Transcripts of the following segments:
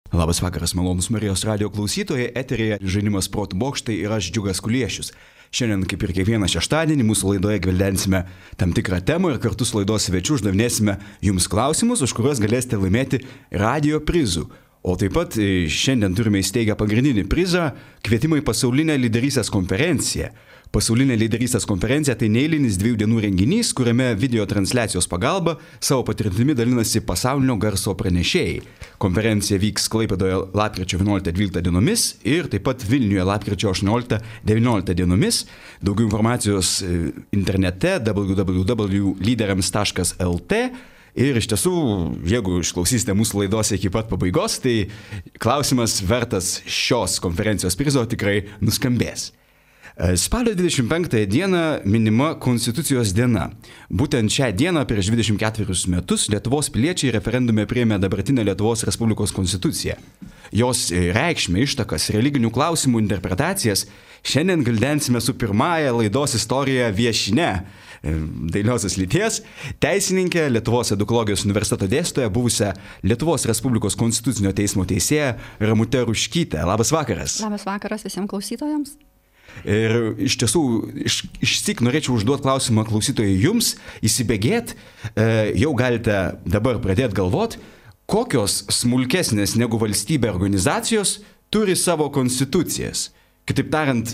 Labas vakaras, malonus Marijos radio klausytojai, eterėje žaidimas protų bokštai ir aš Džiugas Kuliešius. Šiandien, kaip ir kiekvieną šeštadienį, mūsų laidoje gvildensime tam tikrą temą ir kartu su laidos svečiu uždavinėsime jums klausimus, už kuriuos galėsite laimėti radio prizų. O taip pat šiandien turime įsteigę pagrindinį prizą – kvietimą į pasaulinę lyderystės konferenciją. Pasaulinė lyderystės konferencija tai neeilinis 2 dienų renginys, kuriame video transliacijos pagalba savo patirtimi dalinasi pasaulinio garso pranešėjai. Konferencija vyks Klaipėdoje lapkričio 11-12 dienomis ir taip pat Vilniuje lapkričio 18-19 dienomis. Daugiau informacijos internete www.lyderiams.lt. Ir iš tiesų, jeigu išklausysite mūsų laidos iki pat pabaigos, tai klausimas vertas šios konferencijos prizo tikrai nuskambės. Spalio 25 dieną minima Konstitucijos diena. Būtent šią dieną prieš 24 metus Lietuvos piliečiai referendume priėmė dabartinę Lietuvos Respublikos konstituciją. Jos reikšmę, ištakas, religinių klausimų interpretacijas šiandien gvildensime su pirmąja laidos istorija viešine, dailiosios lyties, teisininkė, Lietuvos edukologijos universiteto dėstytoja, buvusią Lietuvos Respublikos konstitucinio teismo teisėją Ramutę Ruškytę. Labas vakaras. Labas vakaras visiems klausytojams. Ir iš tiesų, išsyk norėčiau užduoti klausimą klausytojai jums, įsibėgėt, jau galite dabar pradėti galvoti, kokios smulkesnės negu valstybė organizacijos turi savo konstitucijas. Kitaip tariant,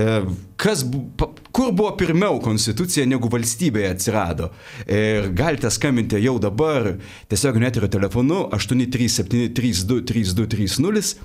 kur buvo pirmiau konstitucija negu valstybėje atsirado. Ir galite skambinti jau dabar tiesiog eterio telefonu 837323230,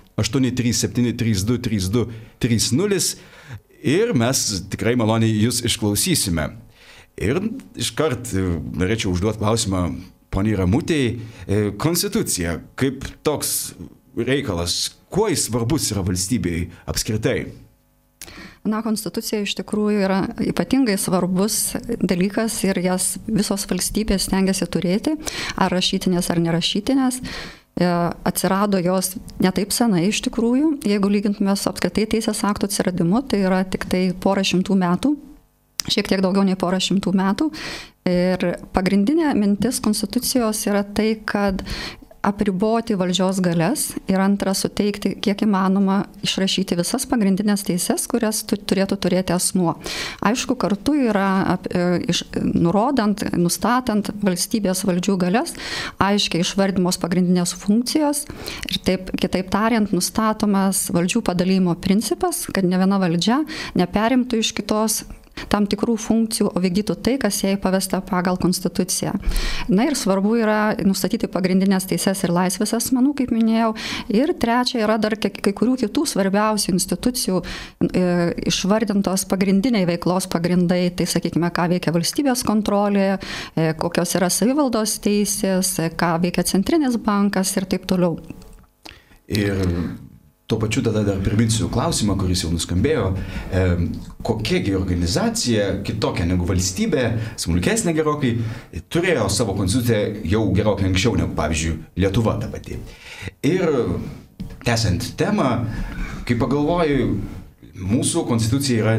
837323230 ir mes tikrai maloniai jūs išklausysime. Ir iškart norėčiau užduoti klausimą poniai Ramutei. Konstitucija, kaip toks reikalas, kuo jis svarbus yra valstybei apskritai? Konstitucija iš tikrųjų yra ypatingai svarbus dalykas ir jas visos valstybės stengiasi turėti, ar rašytinės, ar nerašytinės. Atsirado jos netaip senai iš tikrųjų, jeigu lygintume su apskritai teisės aktų atsiradimu, tai yra tik tai porą šimtų metų, šiek tiek daugiau nei porą šimtų metų. Ir pagrindinė mintis konstitucijos yra tai, kad apriboti valdžios galias ir antra suteikti kiek įmanoma išrašyti visas pagrindinės teises, kurias turėtų turėti asmuo. Aišku, kartu yra nurodant, nustatant valstybės valdžių galias, aiškiai išvardymos pagrindinės funkcijos ir taip, kitaip tariant, nustatomas valdžių padalijimo principas, kad ne viena valdžia neperimtų iš kitos tam tikrų funkcijų, o vykdytų tai, kas jai pavesta pagal konstituciją. Na ir svarbu yra nustatyti pagrindinės teises ir laisvės asmenų, kaip minėjau. Ir trečia yra dar kai kurių kitų svarbiausių institucijų išvardintos pagrindiniai veiklos pagrindai. Tai sakykime, ką veikia valstybės kontrolė, kokios yra savivaldos teisės, ką veikia centrinis bankas ir taip toliau. Ir tuo pačiu tada dar priminsiu klausimą, kuris jau nuskambėjo. Kokiagi organizacija, kitokia negu valstybė, smulkesnė gerokai, turėjo savo konstituciją jau gerokai anksčiau negu, pavyzdžiui, Lietuva ta pati. Ir tęsiant temą, kai pagalvoju, mūsų konstitucija yra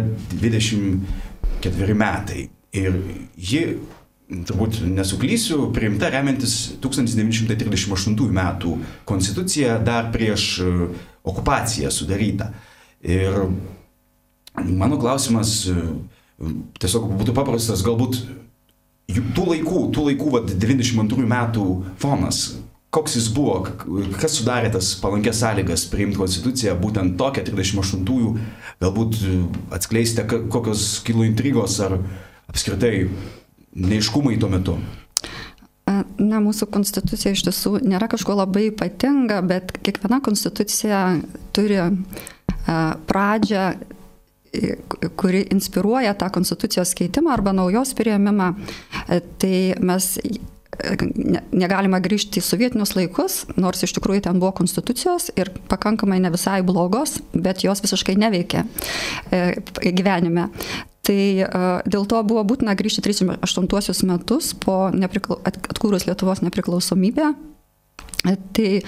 24 metai ir ji, turbūt nesuklysiu, priimta remiantis 1938 metų konstitucija dar prieš okupaciją sudaryta. Ir mano klausimas tiesiog būtų paprastas, galbūt tų laikų 92 metų fonas, koks jis buvo, kas sudarė tas palankės sąlygas priimti konstituciją, būtent tokią 38-ųjų, galbūt atskleisite, kokios kilo intrigos ar apskritai neiškumai tuo metu. Na, mūsų konstitucija iš tiesų nėra kažko labai ypatinga, bet kiekviena konstitucija turi pradžią, kuri inspiruoja tą konstitucijos keitimą arba naujos priėmimą. Tai mes negalima grįžti į sovietinius laikus, nors iš tikrųjų ten buvo konstitucijos ir pakankamai ne visai blogos, bet jos visiškai neveikė gyvenime. Tai dėl to buvo būtina grįžti 38 metus po atkūrus Lietuvos nepriklausomybę. Tai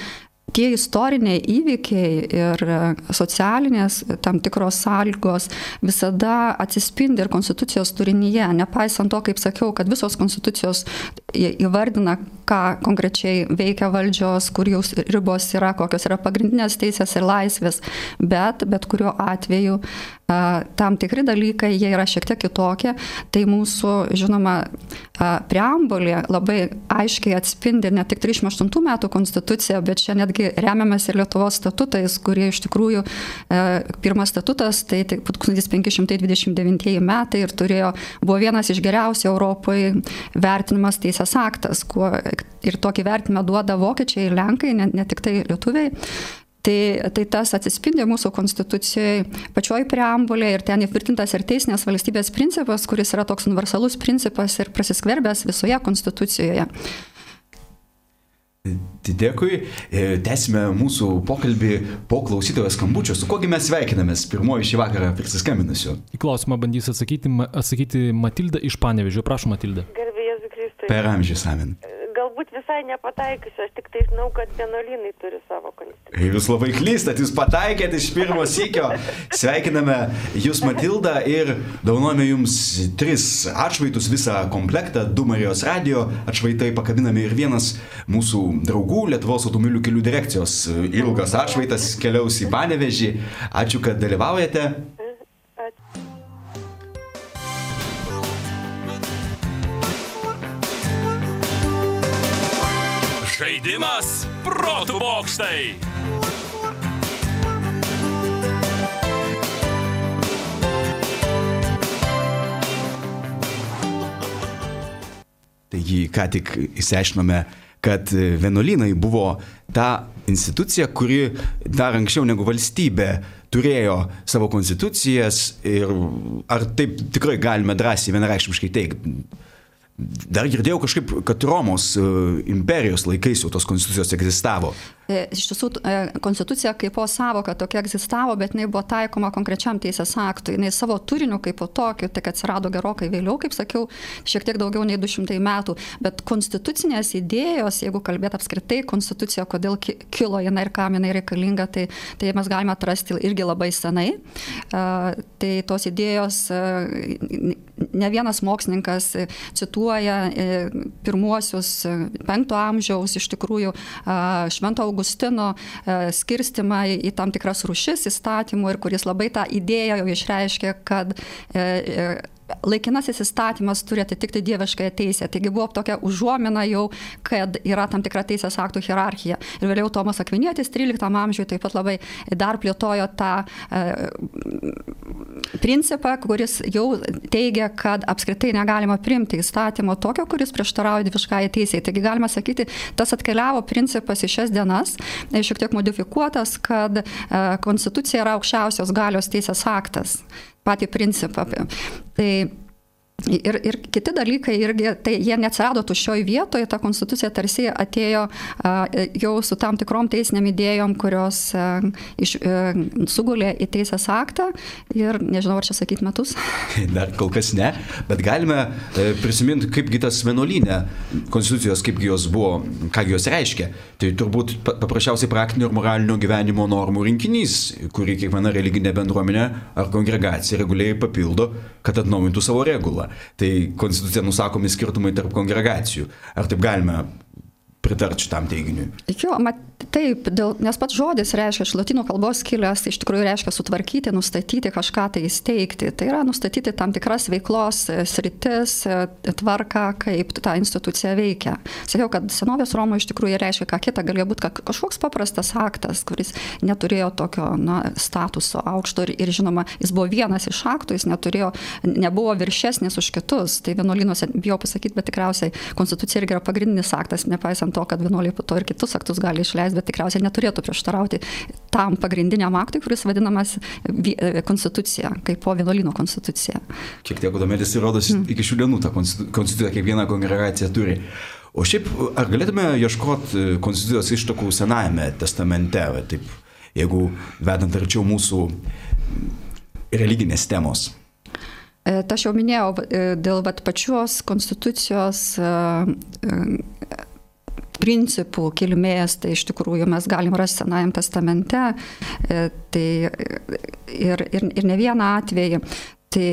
tie istoriniai įvykiai ir socialinės tam tikros sąlygos visada atsispindi ir konstitucijos turinyje, nepaisant to, kaip sakiau, kad visos konstitucijos įvardina, ką konkrečiai veikia valdžios, kur jau ribos yra, kokios yra pagrindinės teisės ir laisvės, bet kuriuo atveju tam tikri dalykai, jie yra šiek tiek kitokie, tai mūsų, žinoma, preambulė labai aiškiai atspindi ne tik 38 metų konstituciją, bet čia netgi remiamės ir Lietuvos statutais, kurie iš tikrųjų, pirmas statutas, tai 1529 metai ir buvo vienas iš geriausių Europoje vertinimas teisės aktas, ir tokį vertinimą duoda vokiečiai ir lenkai, ne tik tai lietuviai. Tai tas atsispindi mūsų konstitucijoje pačioj preambulėje ir ten įtvirtintas ir teisinės valstybės principas, kuris yra toks universalus principas ir prasiskverbęs visoje konstitucijoje. Dėkui. Tęsime mūsų pokalbį po klausytojo skambučio. Su kogi mes sveikinamės pirmoji šį vakarą prisiskambinusiu? Į klausimą bandys atsakyti Matilda iš Panevėžio. Prašau, Matilda. Garbė Jėzui Kristui. Per amžius, amen. Galbūt visai nepataikysiu, aš tik tai žinau, kad vienuolynai turi savo konstituciją. Jūs labai klystat, jūs pataikėte iš pirmo sykio. Sveikiname jūs, Matilda, ir dovanojame jums 3 atšvaitus, visą komplektą, 2 Marijos radijo atšvaitai pakabinami ir vienas mūsų draugų Lietuvos automobilių kelių direkcijos ilgas atšvaitas keliaus į Panevėžį. Ačiū, kad dalyvaujate. Žaidimas protų bokštai. Taigi, ką tik išsiaiškinome, kad vienuolynai buvo ta institucija, kuri dar anksčiau negu valstybė turėjo savo konstitucijas ir ar taip tikrai galime drąsiai vienareikšmiškai teigti? Dar girdėjau kažkaip, kad Romos imperijos laikais jau tos konstitucijos egzistavo. Iš tiesų, konstitucija kaip po savoka tokia egzistavo, bet jinai buvo taikoma konkrečiam teisės aktui. Jinai savo turiniu kaip po tokiu, tik atsirado gerokai vėliau, kaip sakiau, šiek tiek daugiau nei 200 metų. Bet konstitucinės idėjos, jeigu kalbėt apskritai konstitucija, kodėl kilo jinai ir kam jinai reikalinga, tai mes galime atrasti irgi labai senai. Tai tos idėjos, ne vienas mokslininkas cituoja pirmuosius 5 amžiaus iš tikrųjų Švento Augustino skirstimą į tam tikras rūšis įstatymų ir kuris labai tą idėją jau išreiškė, kad laikinasis įstatymas turi atitikti dieviškąją teisę. Taigi buvo tokia užuomina jau, kad yra tam tikra teisės aktų hierarchija. Ir vėliau Tomas Akvinietis 13 amžiuje taip pat labai dar plėtojo tą principą, kuris jau teigia, kad apskritai negalima priimti įstatymo tokio, kuris prieštarauja dieviškąjai teisei. Taigi galima sakyti, tas atkeliavo principas į šias dienas, šiek tiek modifikuotas, kad konstitucija yra aukščiausios galios teisės aktas. Patį principą. Tai ir kiti dalykai irgi, tai jie neatsirado tuščioj vietoje, ta konstitucija tarsi atėjo jau su tam tikrom teisiniam idėjom, kurios sugulė į teisės aktą ir nežinau, ar čia sakyti metus. Dar kol kas ne, bet galime prisiminti, kaipgi tas vienuolynė konstitucijos, kaipgi jos buvo, ką jos reiškia. Tai turbūt paprasčiausiai praktinio ir moralinio gyvenimo normų rinkinys, kurį kiekviena religinė bendruomenė ar kongregacija reguliariai papildo, kad atnaujintų savo regulą. Tai konstitucija nusakomi skirtumai tarp kongregacijų. Ar taip galime pritarti šitam teiginiui? Jo, taip, nes pats žodis reiškia, iš lotynų kalbos kilęs, iš tikrųjų reiškia sutvarkyti, nustatyti, kažką tai įsteigti. Tai yra nustatyti tam tikras veiklos sritis, tvarką, kaip ta institucija veikia. Sakiau, kad senovės Romoje iš tikrųjų reiškia ką kita, galėjo būti kažkoks paprastas aktas, kuris neturėjo tokio statuso aukšto ir žinoma, jis buvo vienas iš aktų, jis nebuvo viršesnis už kitus. Tai vienuolynuose, bijau pasakyti, bet tikriausiai konstitucija irgi yra pagrindinis aktas, nepaisant to, kad vienuoliai po to ir kitus aktus gali išleisti, bet tikriausiai neturėtų prieštarauti tam pagrindiniam aktui, kuris vadinamas konstitucija, kaip po vienuolyno konstitucija. Kiek tiek domėtis įrodos iki šių dienų tą konstituciją kiekviena kongregacija turi. O šiaip, ar galėtume ieškoti konstitucijos ištakų Senajame testamente, taip, jeigu vedant arčiau mūsų religinės temos? Tai aš jau minėjau, dėl pačios konstitucijos principų kilmės, tai iš tikrųjų mes galim rasti Senajam testamente, tai ir ne vieną atvejį. Tai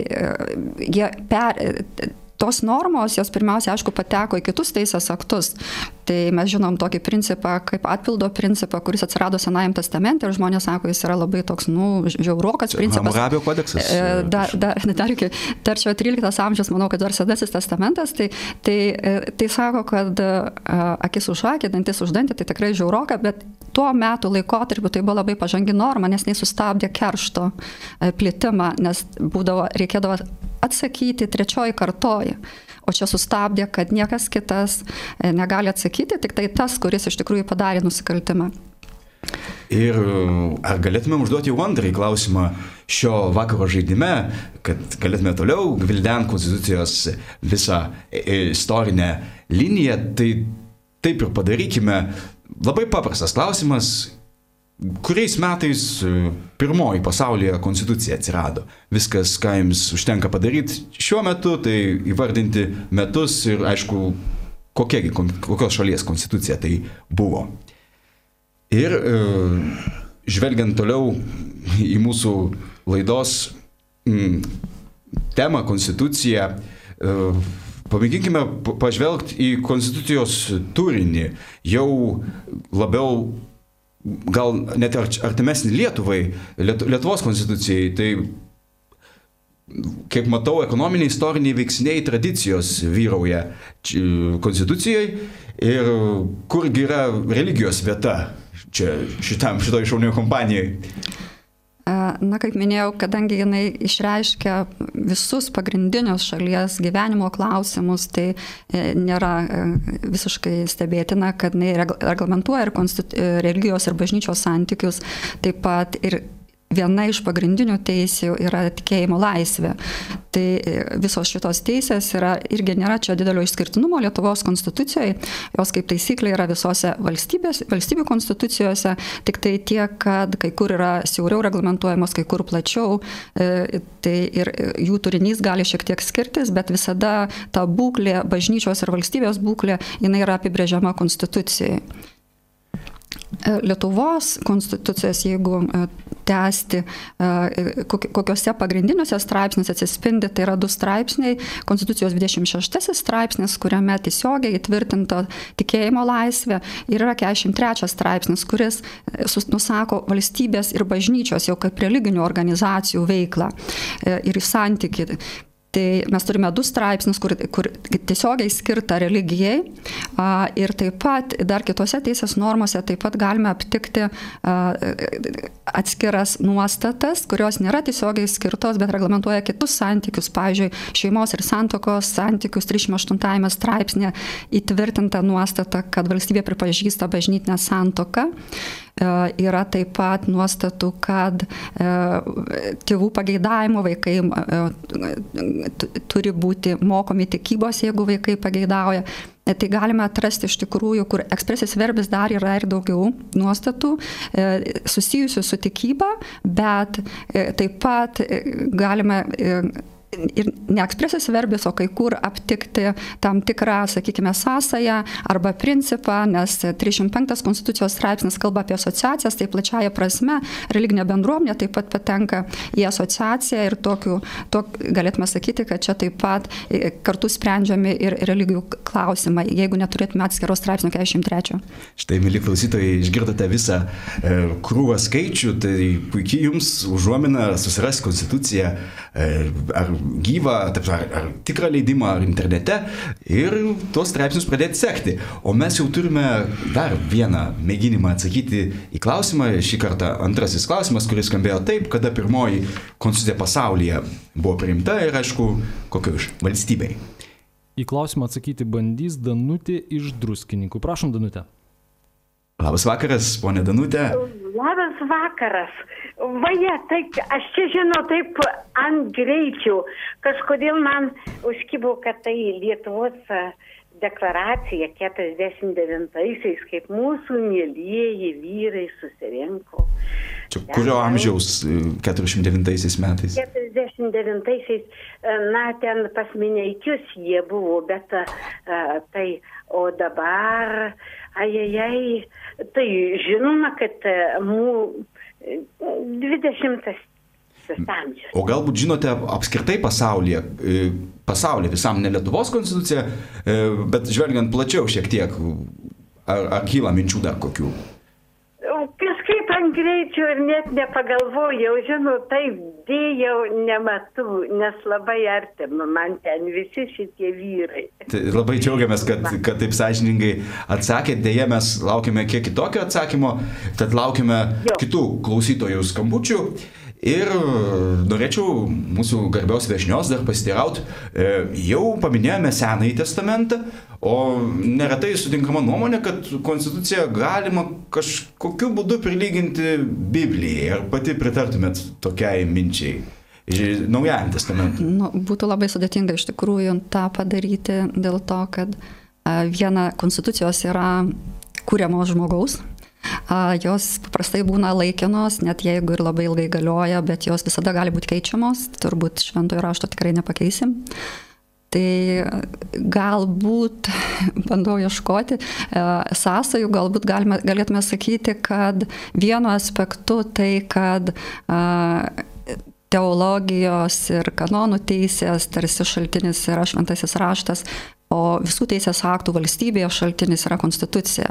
tos normos, jos pirmiausia, aišku, pateko į kitus teisės aktus. Tai mes žinom tokį principą, kaip atpildo principą, kuris atsirado Senajam testamente ir žmonės sako, jis yra labai toks, žiaurokas principas. Hamurabio kodeksas. Dar čia 13 amžius, manau, kad dar Senasis testamentas, tai sako, kad akis už akį, dantis už dantį, tai tikrai žiauroka, bet tuo metu laikotarpiu tai buvo labai pažangi norma, nes jis sustabdė keršto plitimą, nes reikėdavo atsakyti trečioji kartoji. O čia sustabdė, kad niekas kitas negali atsakyti, tik tai tas, kuris iš tikrųjų padarė nusikaltimą. Ir ar galėtume užduoti jau antrąjį klausimą šio vakaro žaidime, kad galėtume toliau gvildent Konstitucijos visą istorinę liniją, tai taip ir padarykime. Labai paprastas klausimas. Kuriais metais pirmoji pasaulyje konstitucija atsirado? Viskas, ką jums užtenka padaryti šiuo metu, tai įvardinti metus ir, aišku, kokios šalies konstitucija tai buvo. Ir žvelgiant toliau į mūsų laidos temą konstituciją, pamėginkime pažvelgti į konstitucijos turinį, jau labiau gal net artimesnį Lietuvai, Lietuvos konstitucijai, tai, kaip matau, ekonominiai, istoriniai veiksniai tradicijos vyrauja konstitucijai ir kurgi yra religijos vieta šitoj šaunioje kompanijoje. Na, kaip minėjau, kadangi jinai išreiškia visus pagrindinius šalies gyvenimo klausimus, tai nėra visiškai stebėtina, kad jinai reglamentuoja ir religijos ir bažnyčios santykius, taip pat ir viena iš pagrindinių teisių yra tikėjimo laisvė. Tai visos šitos teisės irgi nėra čia didelio išskirtinumo Lietuvos konstitucijoje, jos kaip taisyklė yra visose valstybių konstitucijose, tik tai tiek, kad kai kur yra siauriau reglamentuojamos, kai kur plačiau, tai ir jų turinys gali šiek tiek skirtis, bet visada ta būklė, bažnyčios ir valstybės būklė, jinai yra apibrėžiama konstitucijai. Lietuvos konstitucijos, jeigu tęsti, kokiuose pagrindiniuose straipsniuose atsispindi, tai yra 2 straipsniai, konstitucijos 26 straipsnis, kuriame tiesiogiai įtvirtinta tikėjimo laisvė, ir yra 43 straipsnis, kuris nusako valstybės ir bažnyčios jau kaip religinių organizacijų veiklą ir santykį. Tai mes turime 2 straipsnius, kur tiesiogiai skirta religijai, ir taip pat dar kitose teisės normose taip pat galime aptikti atskiras nuostatas, kurios nėra tiesiogiai skirtos, bet reglamentuoja kitus santykius. Pavyzdžiui, šeimos ir santuokos santykius 38 straipsnė įtvirtinta nuostata, kad valstybė pripažįsta bažnytinę santuoką. Yra taip pat nuostatų, kad tėvų pageidavimo vaikai turi būti mokomi tikybos, jeigu vaikai pageidauja. Tai galime atrasti iš tikrųjų, kur expressis verbis dar yra ir daugiau nuostatų susijusių su tikyba, bet taip pat galime ir ne expressis verbis, o kai kur aptikti tam tikrą, sakykime, sąsają arba principą, nes 305 konstitucijos straipsnis kalba apie asociacijas, tai plačiaja prasme religinė bendruomenė taip pat patenka į asociaciją ir galėtume sakyti, kad čia taip pat kartu sprendžiami ir religijų klausimai, jeigu neturėtume atskiros straipsnio 43. Štai, mėly klausytojai, išgirdote visą krūvą skaičių, tai puikiai jums užuomina susirasti konstituciją ar gyvą, ar tikrą leidimą, ar internete ir tuos straipsnius pradėti sekti. O mes jau turime dar vieną mėginimą atsakyti į klausimą. Šį kartą antrasis klausimas, kuris skambėjo taip, kada pirmoji konstitucija pasaulyje buvo priimta ir, aišku, kokio iš valstybei. Į klausimą atsakyti bandys Danutė iš Druskininkų. Prašom, Danutė. Labas vakaras, ponė Danutė. Labas vakaras. Vaja, tai aš čia žinau taip ant greičių. Kažkodėl man užkibo, kad tai Lietuvos deklaracija 49-aisiais, kaip mūsų mielieji vyrai susirinko. Čia kurio amžiaus 49 metais? 49-aisiais, na, ten pas Mineikius jie buvo, bet tai o dabar, tai žinoma, kad 20 amžius. O galbūt žinote apskritai pasaulyje visam ne Lietuvos konstitucija, bet žvelgiant plačiau šiek tiek, ar kyla minčių dar kokių? Kažkaip ant greičio ir net nepagalvojau, taip dėjau, nematau, nes labai artima man ten visi šitie vyrai. Tai labai džiaugiamės, kad taip sąžiningai atsakėt, dėja mes laukime kiek kitokio atsakymo, tad laukime kitų klausytojų skambučių. Ir norėčiau mūsų garbiaus viešnios dar pasiteirauti, jau paminėjome Senąjį testamentą, o neretai sutinkama nuomonė, kad konstituciją galima kažkokiu būdu prilyginti Biblijai. Ar pati pritartumėt tokiai minčiai? Naujajam testamentui. Būtų labai sudėtinga iš tikrųjų tą padaryti dėl to, kad viena konstitucijos yra kuriamos žmogaus. Jos paprastai būna laikinos, net jeigu ir labai ilgai galioja, bet jos visada gali būti keičiamos, turbūt šventojo rašto tikrai nepakeisim. Tai galbūt, bandau ieškoti sąsajų, galbūt galėtume sakyti, kad vienu aspektu tai, kad teologijos ir kanonų teisės tarsi šaltinis yra šventasis raštas, o visų teisės aktų valstybėje šaltinis yra konstitucija.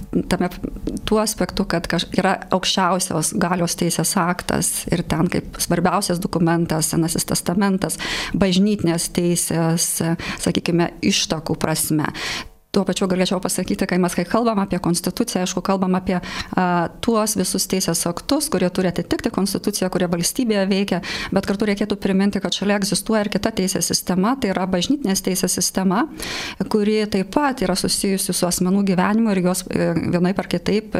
Tuo aspektu, kad yra aukščiausios galios teisės aktas ir ten kaip svarbiausias dokumentas, Senasis testamentas, bažnytinės teisės, sakykime, ištakų prasme. Tuo pačiu galėčiau pasakyti, kai kalbam apie konstituciją, aišku, kalbam apie tuos visus teisės aktus, kurie turi atitikti konstituciją, kurie valstybėje veikia, bet kartu reikėtų priminti, kad šalia egzistuoja ir kita teisės sistema, tai yra bažnytinės teisės sistema, kuri taip pat yra susijusi su asmenų gyvenimu ir jos vienaip ar kitaip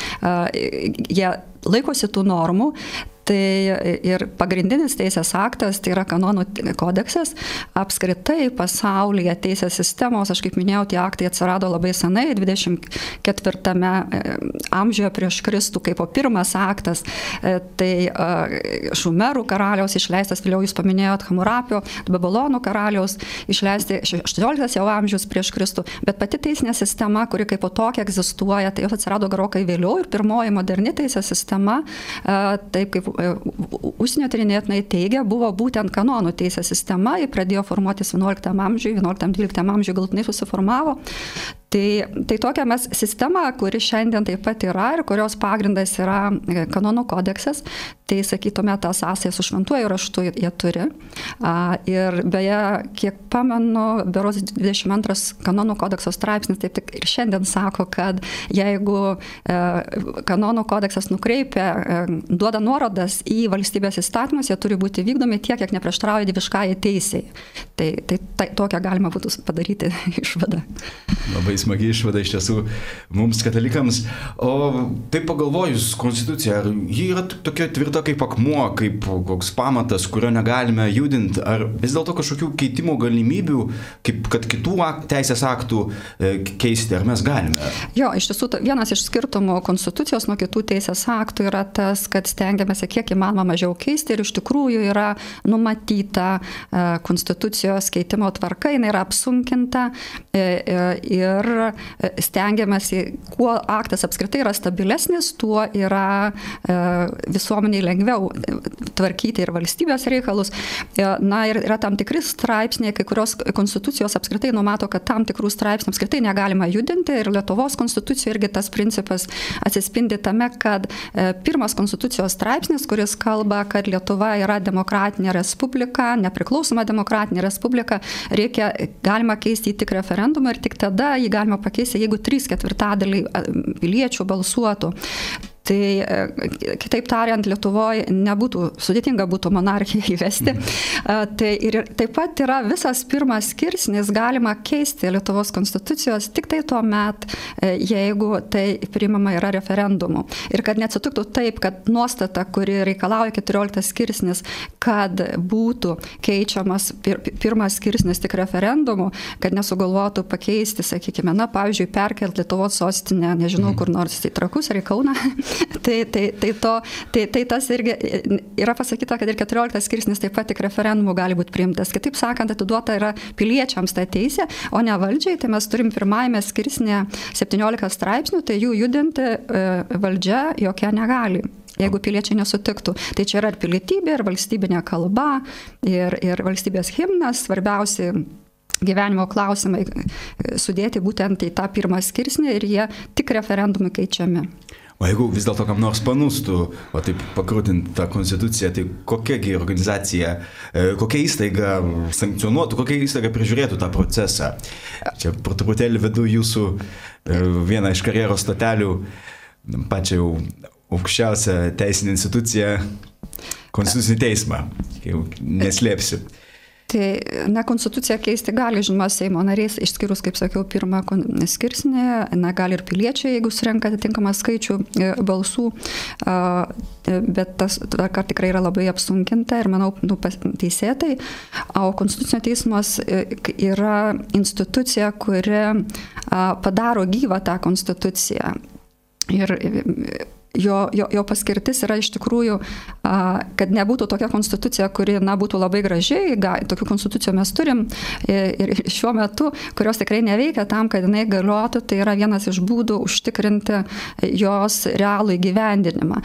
jie laikosi tų normų. Tai ir pagrindinis teisės aktas, tai yra kanonų kodeksas. Apskritai pasaulyje teisės sistemos, aš kaip minėjau, tie aktai atsirado labai senai, 24 amžiuje prieš Kristų, kaip pirmas aktas. Tai Šumerų karaliaus išleistas, vėliau jūs paminėjot Hamurapio, Babilonų karaliaus išleisti 18 jau amžius prieš Kristų. Bet pati teisinė sistema, kuri kaip po tokia egzistuoja, tai jau atsirado gerokai vėliau ir pirmoji moderni teisės sistema, taip kaip užsienio tyrinėtojai teigia, buvo būtent kanonų teisės sistema, ji pradėjo formuotis 11 amžiuje, 11-12 amžiuje galutinai susiformavo. Tai tokia mes sistema, kuri šiandien taip pat yra ir kurios pagrindas yra kanonų kodeksas, tai sakytume, tą sąsają su šventuoju raštu jie turi. Ir beje, kiek pamenu, berods 22 kanonų kodekso straipsnis taip tik ir šiandien sako, kad jeigu kanonų kodeksas nukreipia, duoda nuorodas į valstybės įstatymus, jie turi būti vykdomi tiek, kiek neprieštarauja dieviškajai teisei. Tai tokią galima būtų padaryti išvadą. Labai smagi išvada iš tiesų mums katalikams. O taip pagalvojus, konstitucija, ar ji yra tokia tvirta kaip akmuo, kaip koks pamatas, kurio negalime judinti, ar vis dėlto kažkokių keitimo galimybių, kaip kad kitų teisės aktų keisti, ar mes galime? Jo, iš tiesų, vienas iš skirtumų konstitucijos nuo kitų teisės aktų yra tas, kad stengiamės kiek įmanoma mažiau keisti ir iš tikrųjų yra numatyta konstitucijos keitimo tvarka, jinai yra apsunkinta ir stengiamės, kuo aktas apskritai yra stabilesnis, tuo yra visuomeniai lengviau tvarkyti ir valstybės reikalus. Na ir yra tam tikri straipsniai, kai kurios konstitucijos apskritai numato, kad tam tikrų straipsnių apskritai negalima judinti ir Lietuvos konstitucijoje irgi tas principas atsispindi tame, kad pirmas konstitucijos straipsnis, kuris kalba, kad Lietuva yra demokratinė respublika, nepriklausoma demokratinė respublika, galima keisti tik referendumą ir tik tada jį galima pakeisti, jeigu 3/4 piliečių balsuotų. Tai kitaip tariant, Lietuvoje sudėtinga būtų monarchiją įvesti. Tai ir taip pat yra visas pirmas skirsnis, galima keisti Lietuvos konstitucijos tik tai tuo met, jeigu tai priimama yra referendumu. Ir kad neatsitiktų taip, kad nuostata, kuri reikalauja 14 skirsnis, kad būtų keičiamas pirmas skirsnis tik referendumu, kad nesugalvotų pakeisti, sakykime, pavyzdžiui, perkelti Lietuvos sostinę, nežinau, kur nors į Trakus ar į Kauną. Tai tas irgi yra pasakyta, kad ir 14 skirsnis taip pat tik referendumu gali būti priimtas. Kitaip sakant, atiduota yra piliečiams ta teisė, o ne valdžiai. Tai mes turim pirmajame skirsnėje 17 straipsnių, tai jų judinti valdžia jokia negali, jeigu piliečiai nesutiktų. Tai čia yra ir pilietybė, ir valstybinė kalba, ir valstybės himnas, svarbiausi gyvenimo klausimai sudėti būtent į tą pirmą skirsnį ir jie tik referendumui keičiami. O jeigu vis dėlto kam nors panūstų, o taip pakrūtinti tą konstituciją, tai kokiagi organizacija, kokia įstaiga sankcionuotų, kokia įstaiga prižiūrėtų tą procesą? Čia truputėlį vedu jūsų vieną iš karjeros stotelių, pačią jau aukščiausią teisinę instituciją, Konstitucinį teismą, jau neslėpsiu. Tai konstituciją keisti gali, žinoma, Seimo nariais, išskyrus, kaip sakiau, pirmą skirsnį, gali ir piliečiai, jeigu surenka atitinkamą skaičių balsų, bet tas kart tikrai yra labai apsunkinta ir, manau, teisėtai. O Konstitucinio teismas yra institucija, kuri padaro gyvą tą konstituciją. Ir jo paskirtis yra iš tikrųjų, kad nebūtų tokia konstitucija, kuri būtų labai gražiai, tokių konstitucijų mes turim ir šiuo metu, kurios tikrai neveikia tam, kad jinai galiotų, tai yra vienas iš būdų užtikrinti jos realų įgyvendinimą.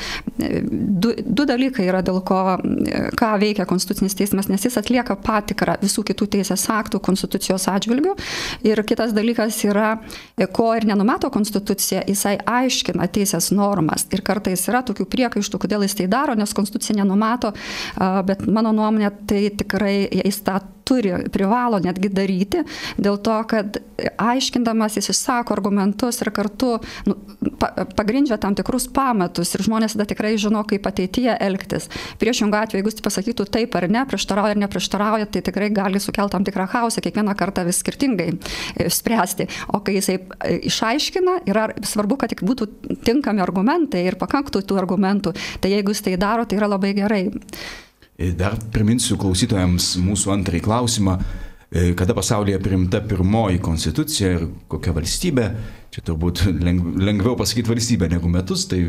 Du dalykai yra dėl ko, ką veikia Konstitucinis teismas, nes jis atlieka patikrą visų kitų teisės aktų konstitucijos atžvilgių ir kitas dalykas yra, ko ir nenumato konstitucija, jisai aiškina teisės normas. Ir kartais yra tokių priekaištų, kodėl jis tai daro, nes konstitucija nenumato, bet mano nuomonė, tai tikrai jis tą privalo netgi daryti, dėl to, kad aiškindamas jis išsako argumentus ir kartu pagrindžia tam tikrus pamatus ir žmonės tada tikrai žino, kaip ateityje elgtis. Priešingų atveju, jeigu jis pasakytų taip ar ne, prieštarauja ar neprieštarauja, tai tikrai gali sukelti tam tikrą chaosą, kiekvieną kartą vis skirtingai spręsti. O kai jisai išaiškina, yra svarbu, kad tik būtų tinkami argumentai ir pakanktų tų argumentų. Tai jeigu jis tai daro, tai yra labai gerai. Dar priminsiu klausytojams mūsų antrąjį klausimą, kada pasaulyje priimta pirmoji konstitucija ir kokia valstybė. Čia turbūt lengviau pasakyti valstybę negu metus, tai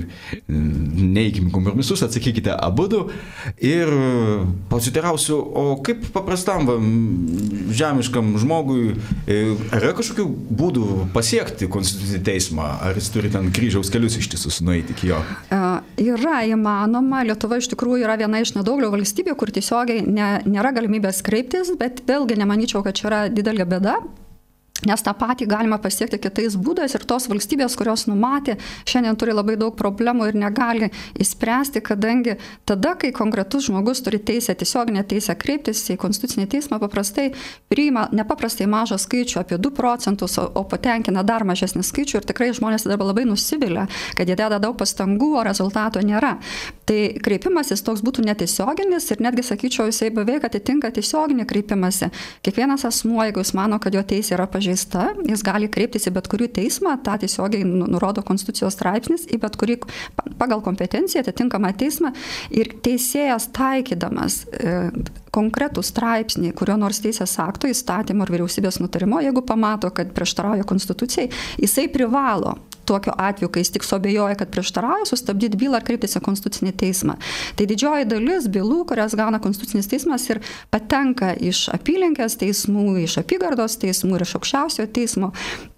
neįkim kompromisus, atsakykite abudu. Ir pasiteirausiu, o kaip paprastam žemiškam žmogui, yra kažkokių būdų pasiekti Konstitucinį teismą? Ar jis turi ten kryžiaus kelius ištisus nueiti iki jo? Yra įmanoma. Lietuva iš tikrųjų yra viena iš nedaugelio valstybių, kur tiesiogiai nėra galimybės kreiptis, bet vėlgi nemanyčiau, kad čia yra didelė bėda. Nes tą patį galima pasiekti kitais būdais ir tos valstybės, kurios numatė, šiandien turi labai daug problemų ir negali įspręsti, kadangi tada, kai konkretus žmogus turi teisę, tiesioginę teisę kreiptis į Konstitucinį teismą, paprastai priima nepaprastai mažą skaičių, apie 2%, o patenkina dar mažesnį skaičių ir tikrai žmonės dabar labai nusivilia, kad jie deda daug pastangų, o rezultato nėra. Tai kreipimasis toks būtų netiesioginis ir netgi, sakyčiau, jisai beveik atitinka tiesioginį kreipimąsi. Kiekvienas asmuo, jeigu jis mano, kad jo teisė yra pažeista, jis gali kreiptis į bet kurį teismą, tą tiesiogiai nurodo Konstitucijos straipsnis, į bet kurį pagal kompetenciją atitinkamą teismą ir teisėjas taikydamas konkretų straipsnį, kurio nors teisės akto, įstatymo ir vyriausybės nutarimo, jeigu pamato, kad prieštarauja Konstitucijai, jisai privalo tokiu atveju, kai jis tik suabejoja, kad prieštarauja, sustabdyti bylą ir kreiptis į Konstitucinį teismą. Tai didžioji dalis bylų, kurias gauna Konstitucinis teismas ir patenka iš apylinkės teismų, iš apygardos teismų ir iš aukščiausiojo teismo.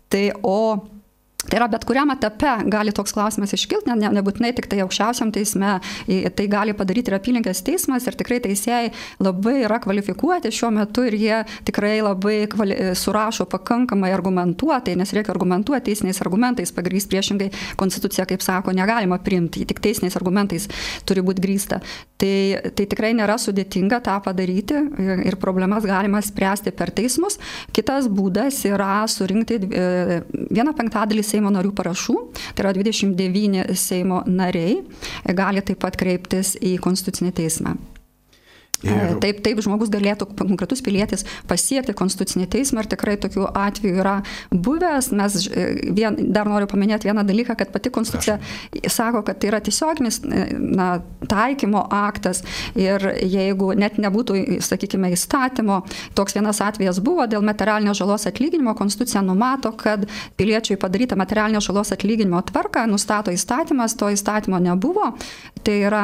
Tai yra bet kuriam etape gali toks klausimas iškilti, nebūtinai tik tai aukščiausiam teisme, tai gali padaryti ir apylinkės teismas ir tikrai teisėjai labai yra kvalifikuoti šiuo metu ir jie tikrai labai surašo pakankamai argumentuotai, nes reikia argumentuoti teisiniais argumentais pagrįsti, priešingai Konstitucija, kaip sako, negalima priimti, tik teisiniais argumentais turi būti grįsta. Tai tikrai nėra sudėtinga tą padaryti ir problemas galima spręsti per teismus. Kitas būdas yra surinkti 1/5 Seimo narių parašų, tai yra 29 Seimo nariai, gali taip pat kreiptis į Konstitucinį teismą. Taip žmogus galėtų, konkretus pilietis, pasiekti konstitucinį teismą ir tikrai tokių atvejų yra buvęs. Mes dar noriu paminėti vieną dalyką, kad pati konstitucija sako, kad tai yra tiesioginis taikymo aktas ir jeigu net nebūtų, sakykime, įstatymo, toks vienas atvejas buvo dėl materialinės žalos atlyginimo, konstitucija numato, kad piliečiui padaryta materialinės žalos atlyginimo tvarka nustato įstatymas, to įstatymo nebuvo. Tai yra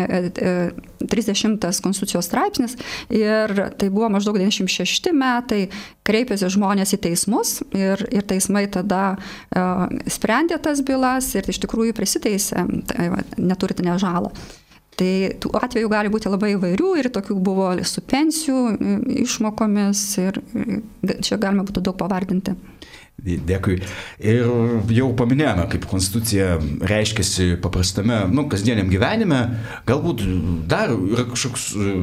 30 konstitucijos straipsnis ir tai buvo maždaug 96 metai, kreipėsi žmonės į teismus ir teismai tada sprendė tas bylas ir iš tikrųjų prisiteisė neturtinę žalą. Tai tų atvejų gali būti labai įvairių ir tokių buvo su pensijų išmokomis ir čia galima būtų daug pavardinti. Dėkui. Ir jau paminėjome, kaip konstitucija reiškiasi paprastame, kasdieniam gyvenime. Galbūt dar yra kažkoks,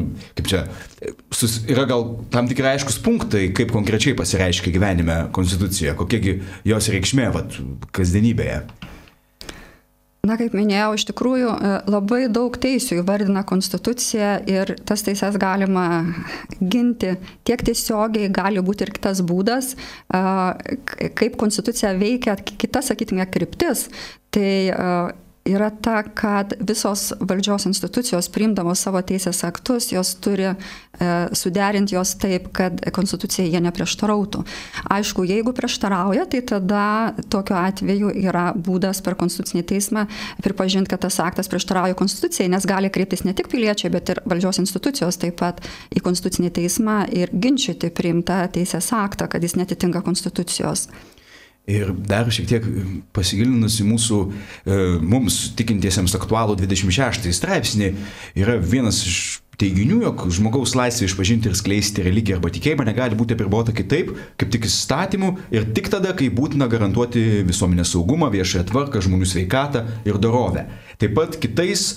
yra gal tam tikrai aiškus punktai, kaip konkrečiai pasireiškia gyvenime konstitucija, kokiegi jos reikšmė kasdienybėje. Kaip minėjau, iš tikrųjų labai daug teisių įvardina konstitucija ir tas teises galima ginti tiek tiesiogiai, gali būti ir kitas būdas, kaip konstitucija veikia kita, sakytume, kryptis. Tai yra ta, kad visos valdžios institucijos priimdamos savo teisės aktus, jos turi suderinti jos taip, kad konstitucijai jie neprieštarautų. Aišku, jeigu prieštarauja, tai tada tokiu atveju yra būdas per konstitucinį teismą pripažinti, kad tas aktas prieštarauja konstitucijai, nes gali kreiptis ne tik piliečiai, bet ir valdžios institucijos taip pat į konstitucinį teismą ir ginčyti priimtą teisės aktą, kad jis netitinka konstitucijos. Ir dar šiek tiek pasigilinus į mūsų, mums tikintiesiems aktualų 26 straipsnį, yra vienas iš teiginių, jog žmogaus laisvė išpažinti ir skleisti religiją arba tikėjimą negali būti apribota kitaip, kaip tik įstatymų ir tik tada, kai būtina garantuoti visuomenės saugumą, viešąją tvarką, žmonių sveikatą ir dorovę. Taip pat kitas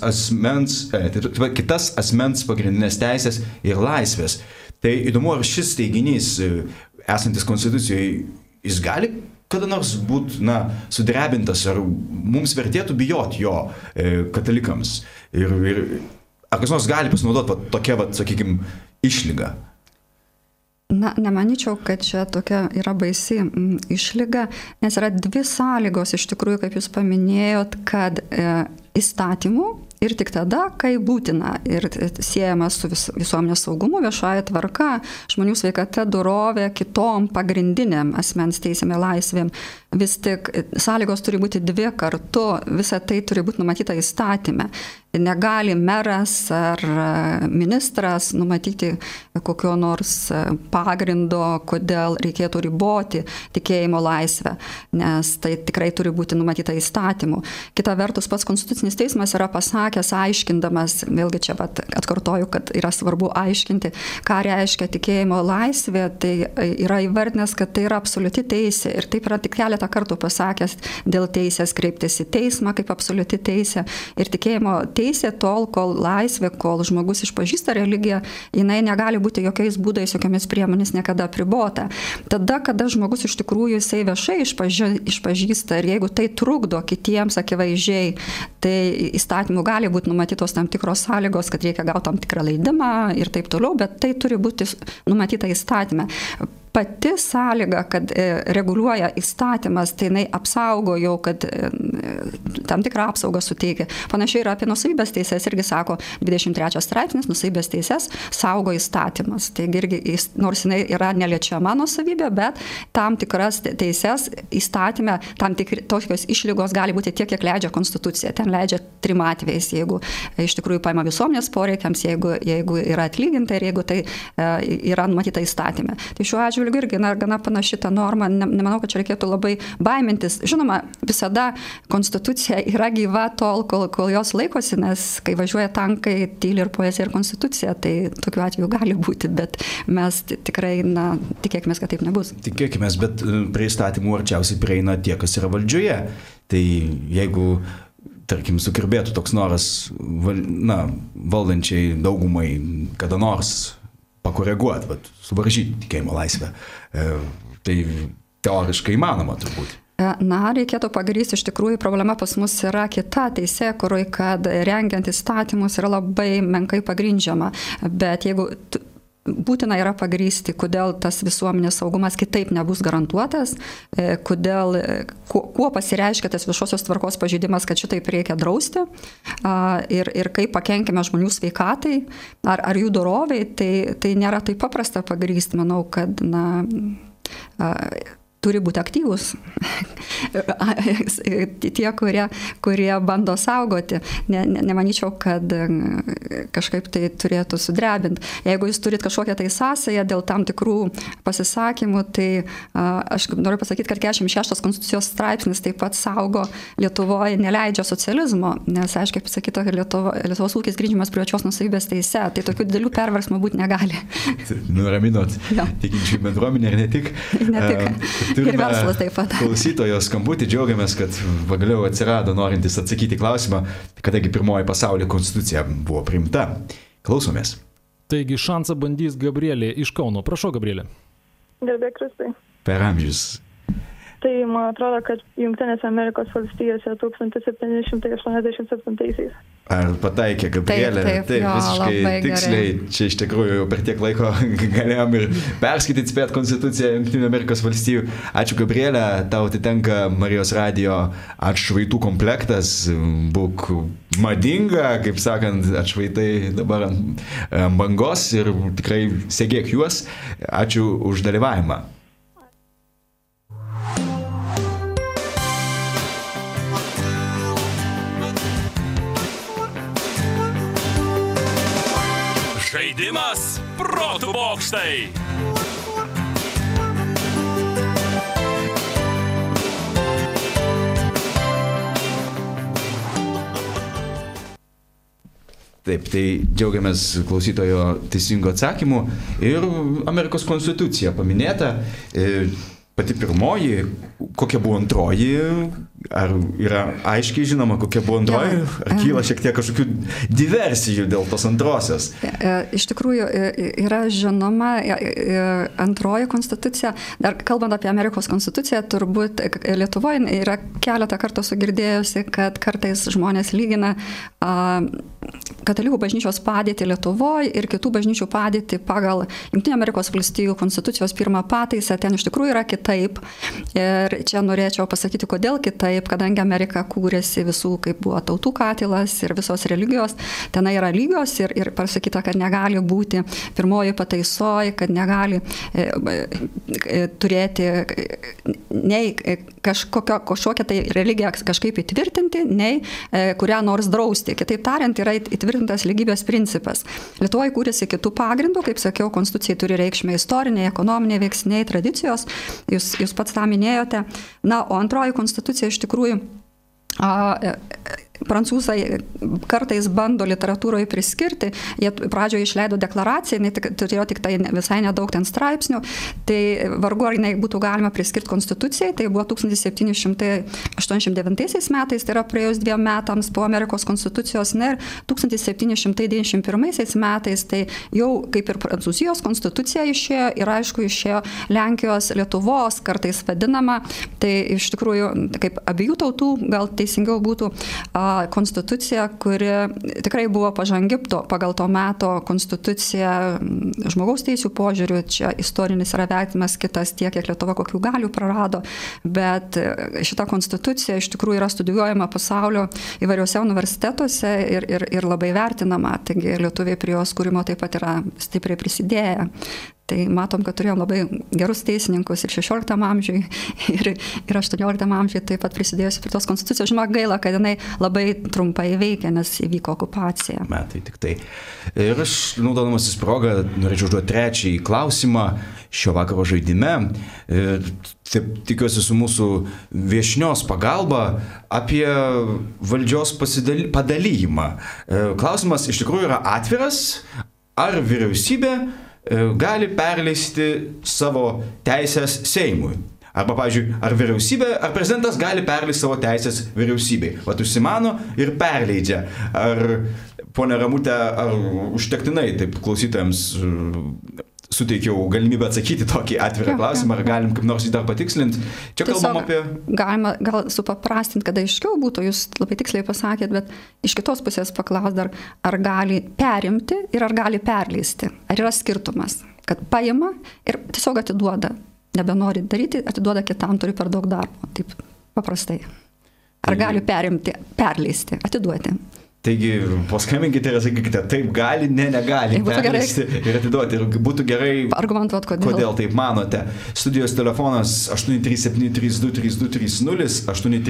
asmens pagrindinės teisės ir laisvės. Tai įdomu, ar šis teiginys, esantis konstitucijoje, jis gali kada nors būtų sudrebintas, ar mums vertėtų bijoti jo katalikams. Ir ar kas nors gali pasinaudoti tokia, sakykime, išlyga? Nemanyčiau, kad čia tokia yra baisi išlyga, nes yra dvi sąlygos iš tikrųjų, kaip jūs paminėjot, kad įstatymų ir tik tada, kai būtina ir siejama su visuomenės saugumu, viešąja tvarka, žmonių sveikata, dorovė, kitom pagrindiniam asmens teisėm ir laisvėm. Vis tik sąlygos turi būti dvi kartu, visa tai turi būti numatyta įstatyme. Negali meras ar ministras numatyti kokio nors pagrindo, kodėl reikėtų riboti tikėjimo laisvę, nes tai tikrai turi būti numatyta įstatymu. Kita vertus, pats konstitucinis teismas yra pasakęs, aiškindamas, vėlgi čia atkartoju, kad yra svarbu aiškinti, ką reiškia tikėjimo laisvė, tai yra įvardinęs, kad tai yra absoliuti teisė ir taip yra tik keletą kartų pasakęs dėl teisės kreiptis į teismą kaip absoliuti teisė ir tikėjimo teisė tol, kol laisvė, kol žmogus išpažįsta religiją, jinai negali būti jokiais būdais, jokiamis priemonės niekada apribota. Tada, kada žmogus iš tikrųjų jisai viešai išpažįsta ir jeigu tai trukdo kitiems akivaizdžiai, tai įstatymų gali būti numatytos tam tikros sąlygos, kad reikia gauti tam tikrą leidimą ir taip toliau, bet tai turi būti numatyta įstatyme. Pati sąlyga, kad reguliuoja įstatymas, tai jinai apsaugo jau, kad tam tikrą apsaugą suteikia. Panašiai yra apie nuosavybės teises, irgi sako 23 straipsnis, nuosavybės teises saugo įstatymas. Taigi irgi, nors jinai yra neliečiama nuosavybė, bet tam tikras teises įstatyme, tam tokios išlygos gali būti tiek, kiek leidžia konstitucija. Ten leidžia 3 atvejais, jeigu iš tikrųjų paima visuomenės poreikiams, jeigu yra atlyginta ir jeigu tai yra numatyta įstatyme. Tai šiuo atžvilgiu irgi gana panaši ta norma, nemanau, kad čia reikėtų labai baimintis. Žinoma, visada konstitucija yra gyva tol, kol jos laikosi, nes kai važiuoja tankai, tyli ir poezija ir konstitucija, tai tokiu atveju gali būti, bet mes tikrai, tikėkime, kad taip nebus. Tikėkime, bet prie įstatymų arčiausiai prieina tie, kas yra valdžioje. Tai jeigu tarkim, sukirbėtų toks noras valdančiai daugumai kada nors pakoreguoti, suvaržyti tikėjimo laisvę. Tai teoriškai įmanoma turbūt. Na, reikėtų pagrįsti, iš tikrųjų problema pas mus yra kita teisėkūroj, kad rengiant įstatymus yra labai menkai pagrindžiama, bet jeigu būtina yra pagrįsti, kodėl tas visuomenės saugumas kitaip nebus garantuotas, kodėl, kuo pasireiškia tas viešosios tvarkos pažeidimas, kad šitaip reikia drausti ir kaip pakenkime žmonių sveikatai ar jų doroviai, tai nėra taip paprasta pagrįsti. Manau, kad turi būti aktyvus tie, kurie bando saugoti. Nemanyčiau, kad kažkaip tai turėtų sudrebinti. Jeigu jūs turit kažkokią tai sąsają dėl tam tikrų pasisakymų, tai aš noriu pasakyti, kad 46 konstitucijos straipsnis taip pat saugo Lietuvoje, neleidžia socializmo, nes aiškiai pasakyta, kad Lietuvos ūkis grindžiamas privačios nuosavybės teise, tai tokių didelių perversmų būti negali. Nuraminot tikinčių bendruomenę ir ne tik. Ne tik. Ir verslas taip pat. Klausytojo skambutį, džiaugiamės, kad pagaliau atsirado norintis atsakyti klausimą, kadangi pirmoji pasaulio konstitucija buvo priimta. Klausomės. Taigi šansą bandys Gabrielė iš Kauno. Prašau, Gabrielė. Garbė Kristai. Per amžius. Tai man atrodo, kad Jungtinėse Amerikos valstijose 1787. Ar pataikė Gabrielė? Taip, visiškai tiksliai. Gerai. Čia iš tikrųjų jau per tiek laiko galėjom ir perskaityti spėt konstituciją Jungtinių Amerikos valstijų. Ačiū Gabrielė, tau atitenka Marijos radijo atšvaitų komplektas. Būk madinga, kaip sakant, atšvaitai dabar ant bangos ir tikrai segėk juos. Ačiū už dalyvavimą. Žaidimas protų bokštai. Taip, tai džiaugiamės klausytojo teisingo atsakymu ir Amerikos konstitucija paminėta. Pati pirmoji, kokia buvo antroji, ar yra aiškiai žinoma, kokia buvo antroji, ar kyla šiek tiek kažkokių diversijų dėl tos antrosios? Iš tikrųjų, yra žinoma antroji konstitucija. Dar kalbant apie Amerikos konstituciją, turbūt Lietuvoje yra keletą kartų sugirdėjusi, kad kartais žmonės lygina katalikų bažnyčios padėtį Lietuvoje ir kitų bažnyčių padėtį pagal Jungtinių Amerikos valstijų konstitucijos pirmą pataisą. Ten iš tikrųjų yra kitaip. Ir čia norėčiau pasakyti, kodėl kitaip, kadangi Amerika kūrėsi visų, kaip buvo tautų katilas ir visos religijos, tenai yra lygios ir pasakyta, kad negali būti pirmoji pataisoji, kad negali turėti nei kažkokią tai religiją kažkaip įtvirtinti, nei kurią nors drausti. Kitaip tariant, yra įtvirtintas lygybės principas. Lietuvoje kūrėsi kitų pagrindų, kaip sakiau, konstitucijai turi reikšmę istoriniai, ekonominiai veiksniai, tradicijos. Jūs pats tą minėjote. Na, o antroji konstitucija iš tikrųjų prancūzai kartais bando literatūroje priskirti, jie pradžioje išleido deklaraciją, turėjo tik tai visai nedaug ten straipsnių, tai vargu ar jinai būtų galima priskirti konstitucijai, tai buvo 1789 metais, tai yra praėjus 2 metams po Amerikos konstitucijos, ir 1791 metais, tai jau kaip ir Prancūzijos konstitucija išėjo ir aišku išėjo Lenkijos, Lietuvos kartais vadinama, tai iš tikrųjų kaip abiejų tautų, gal teisingiau būtų konstitucija, kuri tikrai buvo pažangi pagal to meto konstituciją žmogaus teisių požiūrių. Čia istorinis yra vertinimas kitas tiek, kiek Lietuva kokių galių prarado, bet šita konstitucija iš tikrųjų yra studijuojama pasaulio įvairiuose universitetuose ir labai vertinama. Taigi lietuviai prie jos kūrimo taip pat yra stipriai prisidėję. Tai matom, kad turėjom labai gerus teisininkus ir 16 amžiui, ir 18 amžiui taip pat prisidėjusi prie tos konstitucijos. Žinoma, gaila, kad jinai labai trumpai veikia, nes įvyko okupacija. Metai tik tai. Ir aš, naudodamasis progą, norėčiau užduoti trečiąjį klausimą šio vakaro žaidime. Taip tikiuosi su mūsų viešnios pagalba apie valdžios padalijimą. Klausimas iš tikrųjų yra atviras. Ar vyriausybė gali perleisti savo teisės Seimui? Arba, pavyzdžiui, ar vyriausybė, ar prezidentas gali perleisti savo teisės vyriausybei? Vat užsimano ir perleidžia. Ar, ponia Ramutė, ar užtektinai taip klausytojams suteikiau galimybę atsakyti tokį atvirą klausimą, ar galim kaip nors jį dar patikslinti. Čia kalbam apie... Galima gal supaprastinti, kada aiškiau būtų, jūs labai tiksliai pasakėt, bet iš kitos pusės paklaus dar, ar gali perimti ir ar gali perleisti. Ar yra skirtumas, kad paima ir tiesiog atiduoda, nebenori daryti, atiduoda kitam, turi per daug darbo, taip paprastai. Ar gali perimti, perleisti, atiduoti. Taigi, paskambinkite ir sakykite, taip gali, negali perleisti ir atiduoti. Ir būtų gerai argumentuoti, kodėl taip manote. Studijos telefonas 837323230,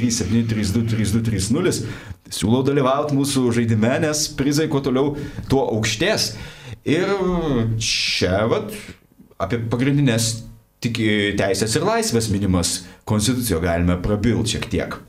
837323230. Siūlau dalyvauti mūsų žaidime, nes prizai kuo toliau, tuo aukštės. Ir čia apie pagrindinės teisės ir laisvės minimas Konstitucijoje galime prabilti šiek tiek.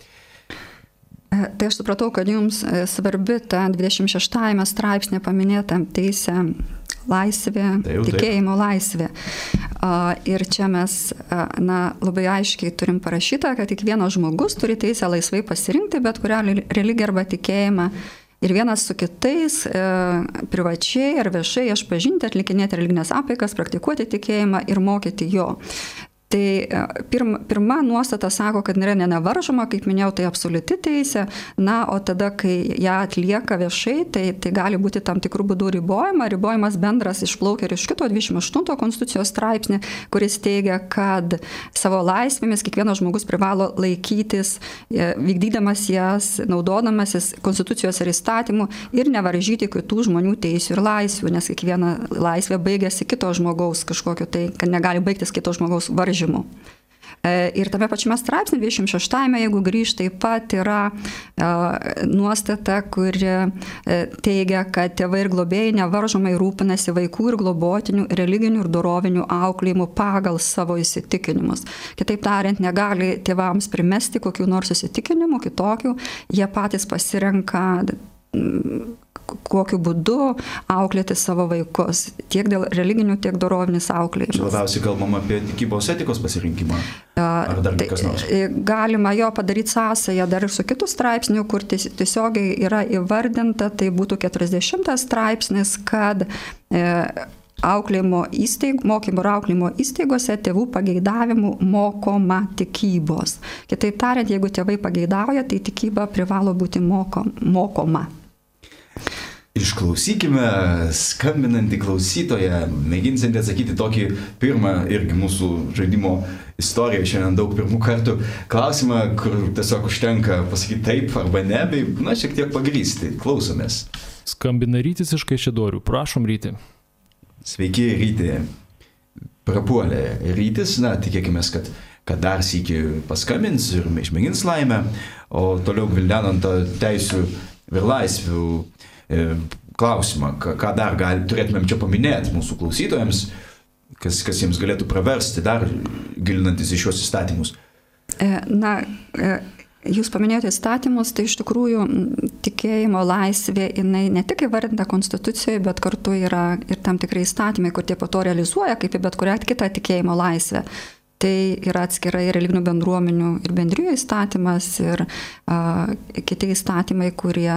Tai aš supratau, kad jums svarbi ta 26 straipsnė paminėta teisė laisvė, tikėjimo laisvė. Ir čia mes labai aiškiai turim parašytą, kad kiekvienas žmogus turi teisę laisvai pasirinkti bet kurią religiją arba tikėjimą ir vienas su kitais privačiai ar viešai išpažinti, atlikinėti religinės apeigas, praktikuoti tikėjimą ir mokyti jo. Tai pirma nuostata sako, kad nėra nevaržoma, kaip minėjau, tai absoliuti teisė, o tada, kai ją atlieka viešai, tai gali būti tam tikrų būdų ribojimas bendras išplaukia ir iš kito 28 Konstitucijos straipsnį, kuris teigia, kad savo laisvėmis kiekvienas žmogus privalo laikytis, vykdydamas jas, naudodamasis Konstitucijos ir įstatymų ir nevaržyti kitų žmonių teisių ir laisvių, nes kiekviena laisvė baigėsi kito žmogaus kažkokiu, tai kad negali baigtis kito žmogaus varžymu. Ir tame pačiame straipsnė 26, jeigu grįžt, taip pat yra nuostata, kuri teigia, kad tėvai ir globėjai nevaržomai rūpinasi vaikų ir globotinių, religinių ir dorovinių auklėjimų pagal savo įsitikinimus. Kitaip tariant, negali tėvams primesti kokių nors įsitikinimų, kitokių, jie patys pasirenka kokiu būdu auklėti savo vaikus, tiek dėl religinių, tiek dorovinis auklėjimas. Čia labiausiai kalbam apie tikybos etikos pasirinkimą. Ar dar kas nors? Galima jo padaryti sąsąją dar ir su kitų straipsnių, kur tiesiogiai yra įvardinta, tai būtų 40 straipsnis, kad mokymo ir auklėjimo įstaigose tėvų pageidavimų mokoma tikybos. Kitaip tariant, jeigu tėvai pageidauja, tai tikyba privalo būti mokoma. Išklausykime skambinantį klausytoją, mėginsiantį atsakyti tokį pirmą irgi mūsų žaidimo istoriją, šiandien daug pirmų kartų klausimą, kur tiesiog užtenka pasakyti taip arba ne, bei šiek tiek pagrysti. Klausomės. Skambina Rytis iš Kaišiadorių. Prašom, Ryti. Sveiki, Ryti. Prapuolė Rytis, tikėkime, kad dar sykį paskambins ir išmėgins laimę, o toliau gvildenant teisių ir laisvių klausimą, ką dar turėtumėm čia paminėti mūsų klausytojams, kas jiems galėtų praversti dar gilinantis į šios įstatymus. Jūs paminėjote įstatymus, tai iš tikrųjų tikėjimo laisvė, jinai ne tik įvardinta Konstitucijoje, bet kartu yra ir tam tikrai įstatymai, kur tie po to realizuoja kaip į bet kurią kitą tikėjimo laisvę. Tai yra atskirai religinių bendruomenių ir bendrijų įstatymas ir kiti įstatymai, kurie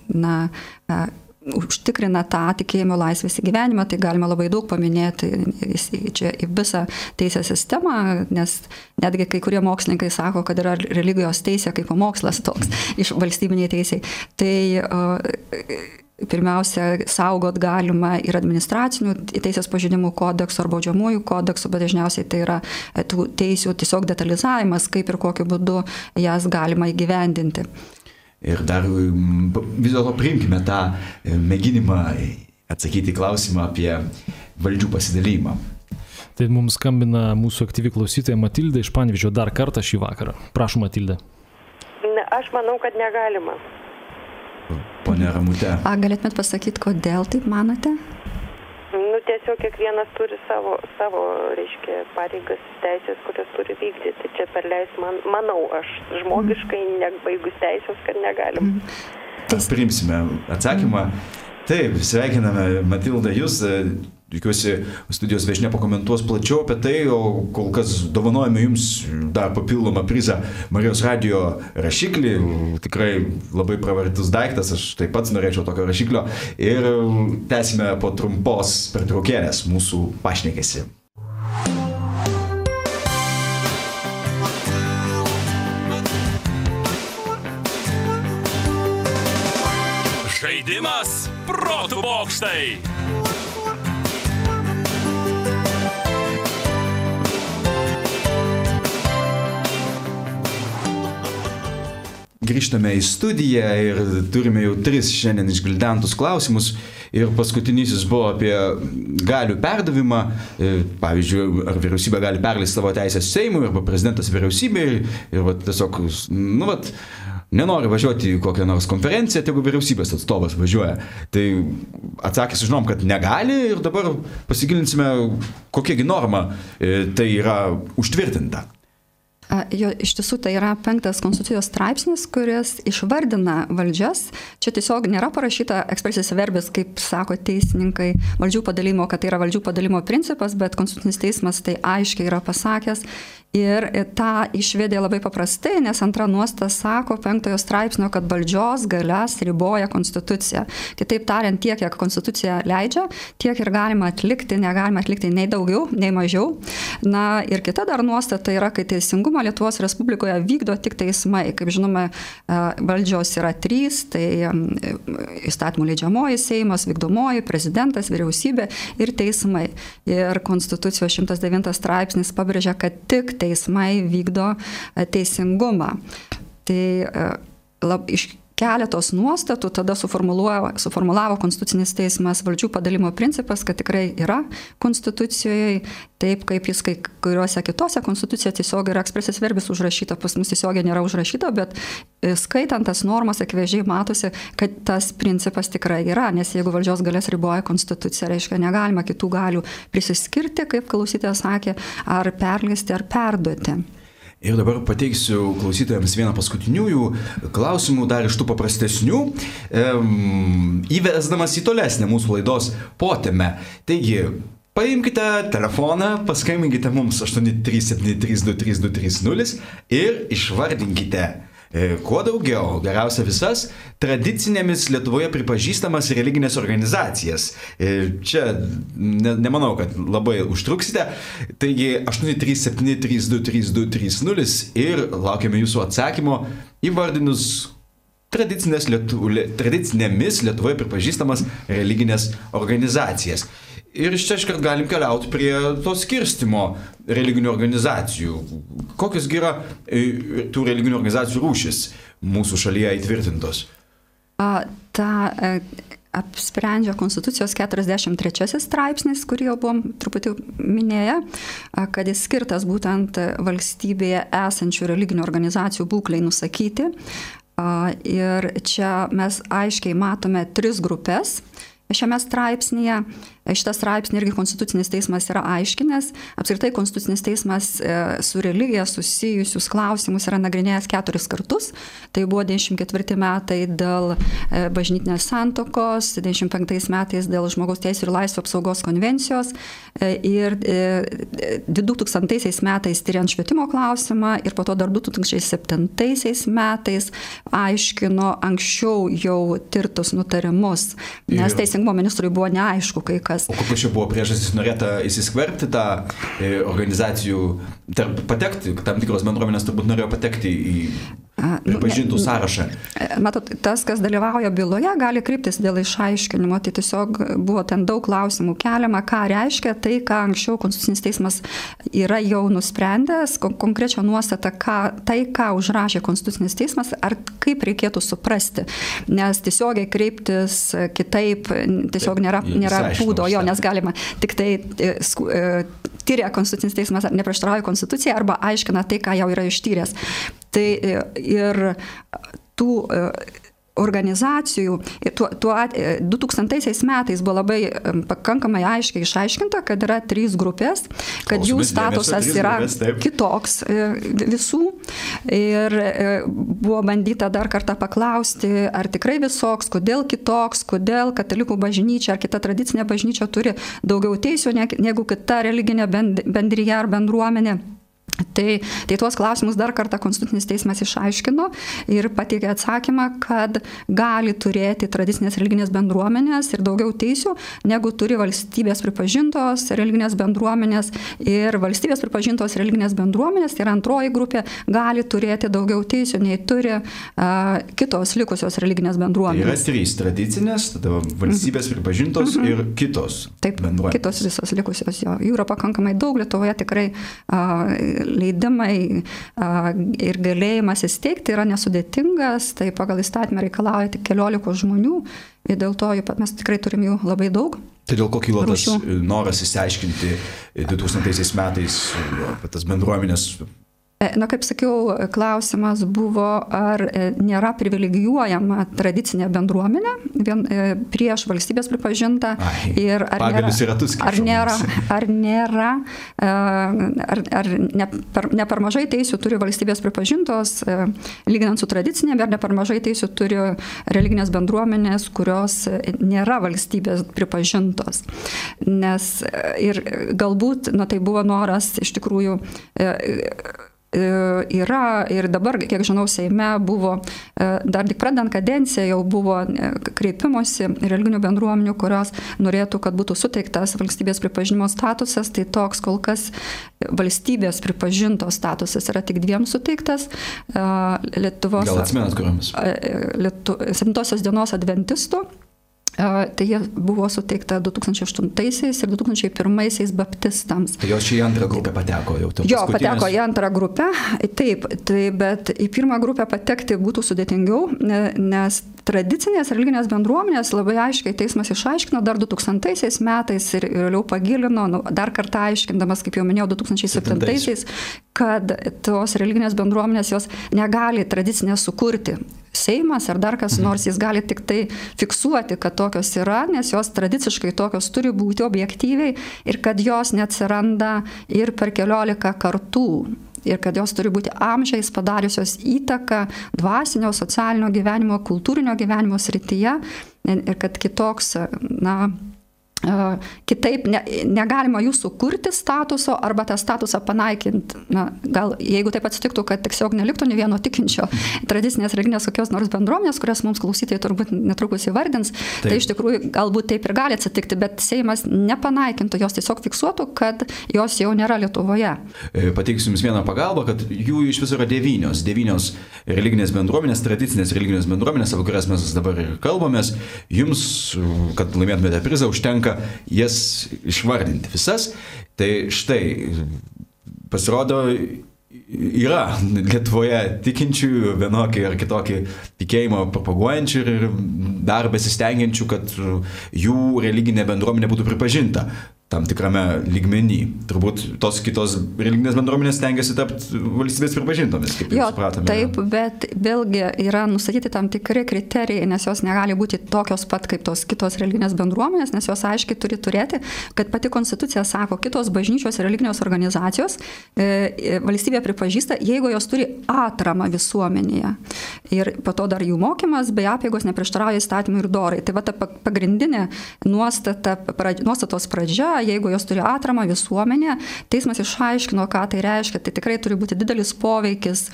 užtikrina tą tikėjimo laisvės įgyvenimą, tai galima labai daug paminėti čia į visą teisės sistemą, nes netgi kai kurie mokslininkai sako, kad yra religijos teisė kaip mokslas toks iš valstybiniai teisiai. Tai pirmiausia, saugot galima ir administracinių teisės pažeidimų kodeksų ar baudžiamųjų kodeksų, bet dažniausiai tai yra tų teisių tiesiog detalizavimas, kaip ir kokiu būdu jas galima įgyvendinti. Ir dar vis dėlto priimkime tą mėginimą atsakyti klausimą apie valdžių pasidalymą. Tai mums skambina mūsų aktyvi klausytoja Matilda iš Panevėžio dar kartą šį vakarą. Prašom, Matilda. Aš manau, kad negalima. Pone Ramute. Galėtumėt pasakyti, kodėl taip manote? Tiesiog kiekvienas turi savo reiškia, pareigas, teisės, kurias turi vykdyti. Čia perleis manau, aš žmogiškai nebaigus teisės, kad negalim. Priimsime atsakymą. Taip, sveikiname, Matilda, jūs tikiuosi, studijos viešnia pakomentuos plačiau apie tai, o kol kas dovanojame jums dar papildomą prizą Marijos radijo rašiklį, tikrai labai pravartus daiktas, aš taip pats norėčiau tokio rašiklio ir tęsime po trumpos pertraukėlės mūsų pašnekesį. Žaidimas protų bokštai. Grįžtame į studiją ir turime jau 3 šiandien išgvildentus klausimus ir paskutinysis buvo apie galių perdavimą, pavyzdžiui, ar vyriausybė gali perleisti savo teisės Seimui, arba prezidentas vyriausybė ir tiesiog, nenori važiuoti į kokią nors konferenciją, tegu vyriausybės atstovas važiuoja. Tai atsakys žinom, kad negali ir dabar pasigilinsime, kokiegi norma tai yra užtvirtinta. Iš tiesų tai yra 5 konstitucijos straipsnis, kuris išvardina valdžias. Čia tiesiog nėra parašyta expressis verbis, kaip sako teisininkai, valdžių padalimo, kad tai yra valdžių padalimo principas, bet konstitucinis teismas tai aiškiai yra pasakęs. Ir tą išvedė labai paprastai, nes antra nuostata sako 5 straipsnio, kad valdžios galias riboja konstitucija. Kitaip tariant, tiek, kiek konstitucija leidžia, tiek ir galima atlikti, negalima atlikti nei daugiau, nei mažiau. Na ir kita dar nuostata yra, kai teisingumą Lietuvos Respublikoje vykdo tik teismai. Kaip žinome, valdžios yra 3, tai įstatymų leidžiamoji Seimas, vykdomoji, prezidentas, vyriausybė ir teismai. Ir konstitucijos 109 straipsnis pabrėžia, kad tik teismai vykdo teisingumą. Tai iš keletos nuostatų tada suformulavo Konstitucinis teismas valdžių padalimo principas, kad tikrai yra konstitucijoje, taip kaip jis kai kuriuose kitose konstitucijoje tiesiog yra expressis verbis užrašyta, pas mus tiesiog nėra užrašyta, bet skaitant tas normas akivaizdžiai matosi, kad tas principas tikrai yra, nes jeigu valdžios galias riboja konstitucija, reiškia negalima kitų galių prisiskirti, kaip klausytojas sakė, ar perleisti, ar perduoti. Ir dabar pateiksiu klausytojams vieną paskutiniųjų klausimų, dar iš tų paprastesnių, įvesdamas į tolesnę mūsų laidos potemę. Taigi, paimkite telefoną, paskambinkite mums 837323230 ir išvardinkite kuo daugiau, geriausia visas, tradicinėmis Lietuvoje pripažįstamas religinės organizacijas. Čia nemanau, kad labai užtruksite. Taigi 837323230 ir laukiame jūsų atsakymo įvardinus tradicinėmis Lietuvoje pripažįstamas religinės organizacijas. Ir iš čia iškart galim keliauti prie to skirstimo religinių organizacijų. Kokios yra tų religinių organizacijų rūšis mūsų šalyje įtvirtintos? Apsprendžia Konstitucijos 43 straipsnis, kurį jau buvom truputį minėję, kad jis skirtas būtent valstybėje esančių religinių organizacijų būklei nusakyti. Ir čia mes aiškiai matome 3 grupės. Šiame straipsnėje, šitą straipsnį irgi Konstitucinis teismas yra aiškinęs. Apskritai Konstitucinis teismas su religija susijusius klausimus yra nagrinėjęs 4 kartus. Tai buvo 94 metai dėl bažnytinės santuokos, 95 metais dėl žmogaus teisų ir laisvių apsaugos konvencijos ir 2000 metais tyriant švietimo klausimą ir po to dar 2007 metais aiškino anksčiau jau tirtus nutarimus, nes teisingumo ministrui buvo neaišku kai kas. O kokios čia buvo priežastys, norėta įsiskverbti tą organizacijų, patekti, tam tikros bendruomenės turbūt norėjo patekti į pripažintų sąrašą? Matot, tas, kas dalyvauja byloje, gali kryptis dėl išaiškinimo, tai tiesiog buvo ten daug klausimų keliama, ką reiškia tai, ką anksčiau Konstitucinis teismas yra jau nusprendęs, konkrečią nuostatą, ką užrašė Konstitucinis teismas, ar kaip reikėtų suprasti, nes tiesiogiai kreiptis kitaip tiesiog nėra būdo, nes galima tik tai tyria Konstitucinis teismas, neprieštarauja Konstitucijai arba aiškina tai, ką jau yra ištyręs. Tai ir tų organizacijų, 2000 metais buvo labai pakankamai aiškiai išaiškinta, kad yra 3 grupės, kad jų statusas yra kitoks visų ir buvo bandyta dar kartą paklausti, ar tikrai visoks, kodėl kitoks, kodėl katalikų bažnyčia ar kita tradicinė bažnyčia turi daugiau teisių negu kita religinė bendrija ar bendruomenė. Tai tuos klausimus dar kartą Konstitucinis teismas išaiškino ir pateikė atsakymą, kad gali turėti tradicinės religinės bendruomenės ir daugiau teisių, negu turi valstybės pripažintos religinės bendruomenės. Ir valstybės pripažintos religinės bendruomenės, tai yra antroji grupė, gali turėti daugiau teisių, nei turi kitos likusios religinės bendruomenės. Tai yra 3 tradicinės, tada valstybės pripažintos ir kitos bendruomenės. Kitos visos likusios, jo. Jų yra pakankamai daug, Lietuvoje tikrai leidimai ir galėjimas įsteigti yra nesudėtingas, tai pagal įstatymą reikalauja tik 14 žmonių ir dėl to mes tikrai turim jų labai daug. Tai dėl ko kilo tas noras įsiaiškinti 2000 metais apie tas bendruomenės? Na, kaip sakiau, klausimas buvo, ar nėra privilegijuojama tradicinė bendruomenė prieš valstybės pripažintą ir ar ne per mažai teisių turi valstybės pripažintos, lyginant su tradicinė, ar ne per mažai teisių turi religinės bendruomenės, kurios nėra valstybės pripažintos. Nes ir galbūt, tai buvo noras iš tikrųjų yra ir dabar, kiek žinau, Seime buvo, dar tik pradant kadenciją jau buvo kreipimosi religinių bendruomenių, kurios norėtų, kad būtų suteiktas valstybės pripažinimo statusas, tai toks kol kas valstybės pripažintos statusas yra tik 2 suteiktas. Lietuvos, gal atsimenat kuriomis? 7 dienos adventistų. Tai jie buvo suteikta 2008 ir 2001 baptistams. Tai jos čia į antrą grupę pateko jau? Jo, pateko į antrą grupę, taip, bet į pirmą grupę patekti būtų sudėtingiau, nes tradicinės religinės bendruomenės labai aiškiai teismas išaiškino dar 2000 metais ir vėliau pagilino, dar kartą aiškindamas, kaip jau minėjau, 2007, kad tos religinės bendruomenės jos negali tradicinės sukurti. Seimas ar dar kas nors, jis gali tik tai fiksuoti, kad tokios yra, nes jos tradiciškai tokios turi būti objektyviai ir kad jos neatsiranda ir per 14 kartų. Ir kad jos turi būti amžiais padariusios įtaką dvasinio, socialinio gyvenimo, kultūrinio gyvenimo srityje ir kad kitoks, kitaip negalima jų sukurti statuso arba tą statusą panaikinti. Gal jeigu taip atsitiktų, kad tiesiog neliktų nei vieno tikinčio tradicinės religinės kokios nors bendruomenės, kurias mums klausytojai turbūt netrukus įvardins, tai iš tikrųjų galbūt taip ir gali atsitikti, bet Seimas nepanaikintų, jos tiesiog fiksuotų, kad jos jau nėra Lietuvoje. Pateiksiu Jums vieną pagalbą, kad jų iš viso yra 9 religinės bendruomenės, tradicinės religinės bendruomenės, apie kurias mes dabar ir kalbamės. Jums, kad laimėtumėte prizą, užtenka jas išvardinti visas. Tai štai, pasirodo, yra Lietuvoje tikinčių vienokį ar kitokį tikėjimą propaguojančių ir dar besistengiančių, kad jų religinė bendruomenė būtų pripažinta tam tikrame lygmenį. Turbūt tos kitos religinės bendruomenės stengiasi tapti valstybės pripažintomis, kaip jau supratome. Taip, bet vėlgi yra nustatyti tam tikri kriterijai, nes jos negali būti tokios pat kaip tos kitos religinės bendruomenės, nes jos aiškiai turi turėti, kad pati konstitucija sako, kitos bažnyčios ir religinės organizacijos valstybė pripažįsta, jeigu jos turi atramą visuomenėje. Ir po to dar jų mokymas bei apeigos neprieštarauja įstatymui ir dorai. Tai va ta pagrindinė nuostatos pradžia, jeigu jos turi atramą visuomenė, teismas išaiškino, ką tai reiškia. Tai tikrai turi būti didelis poveikis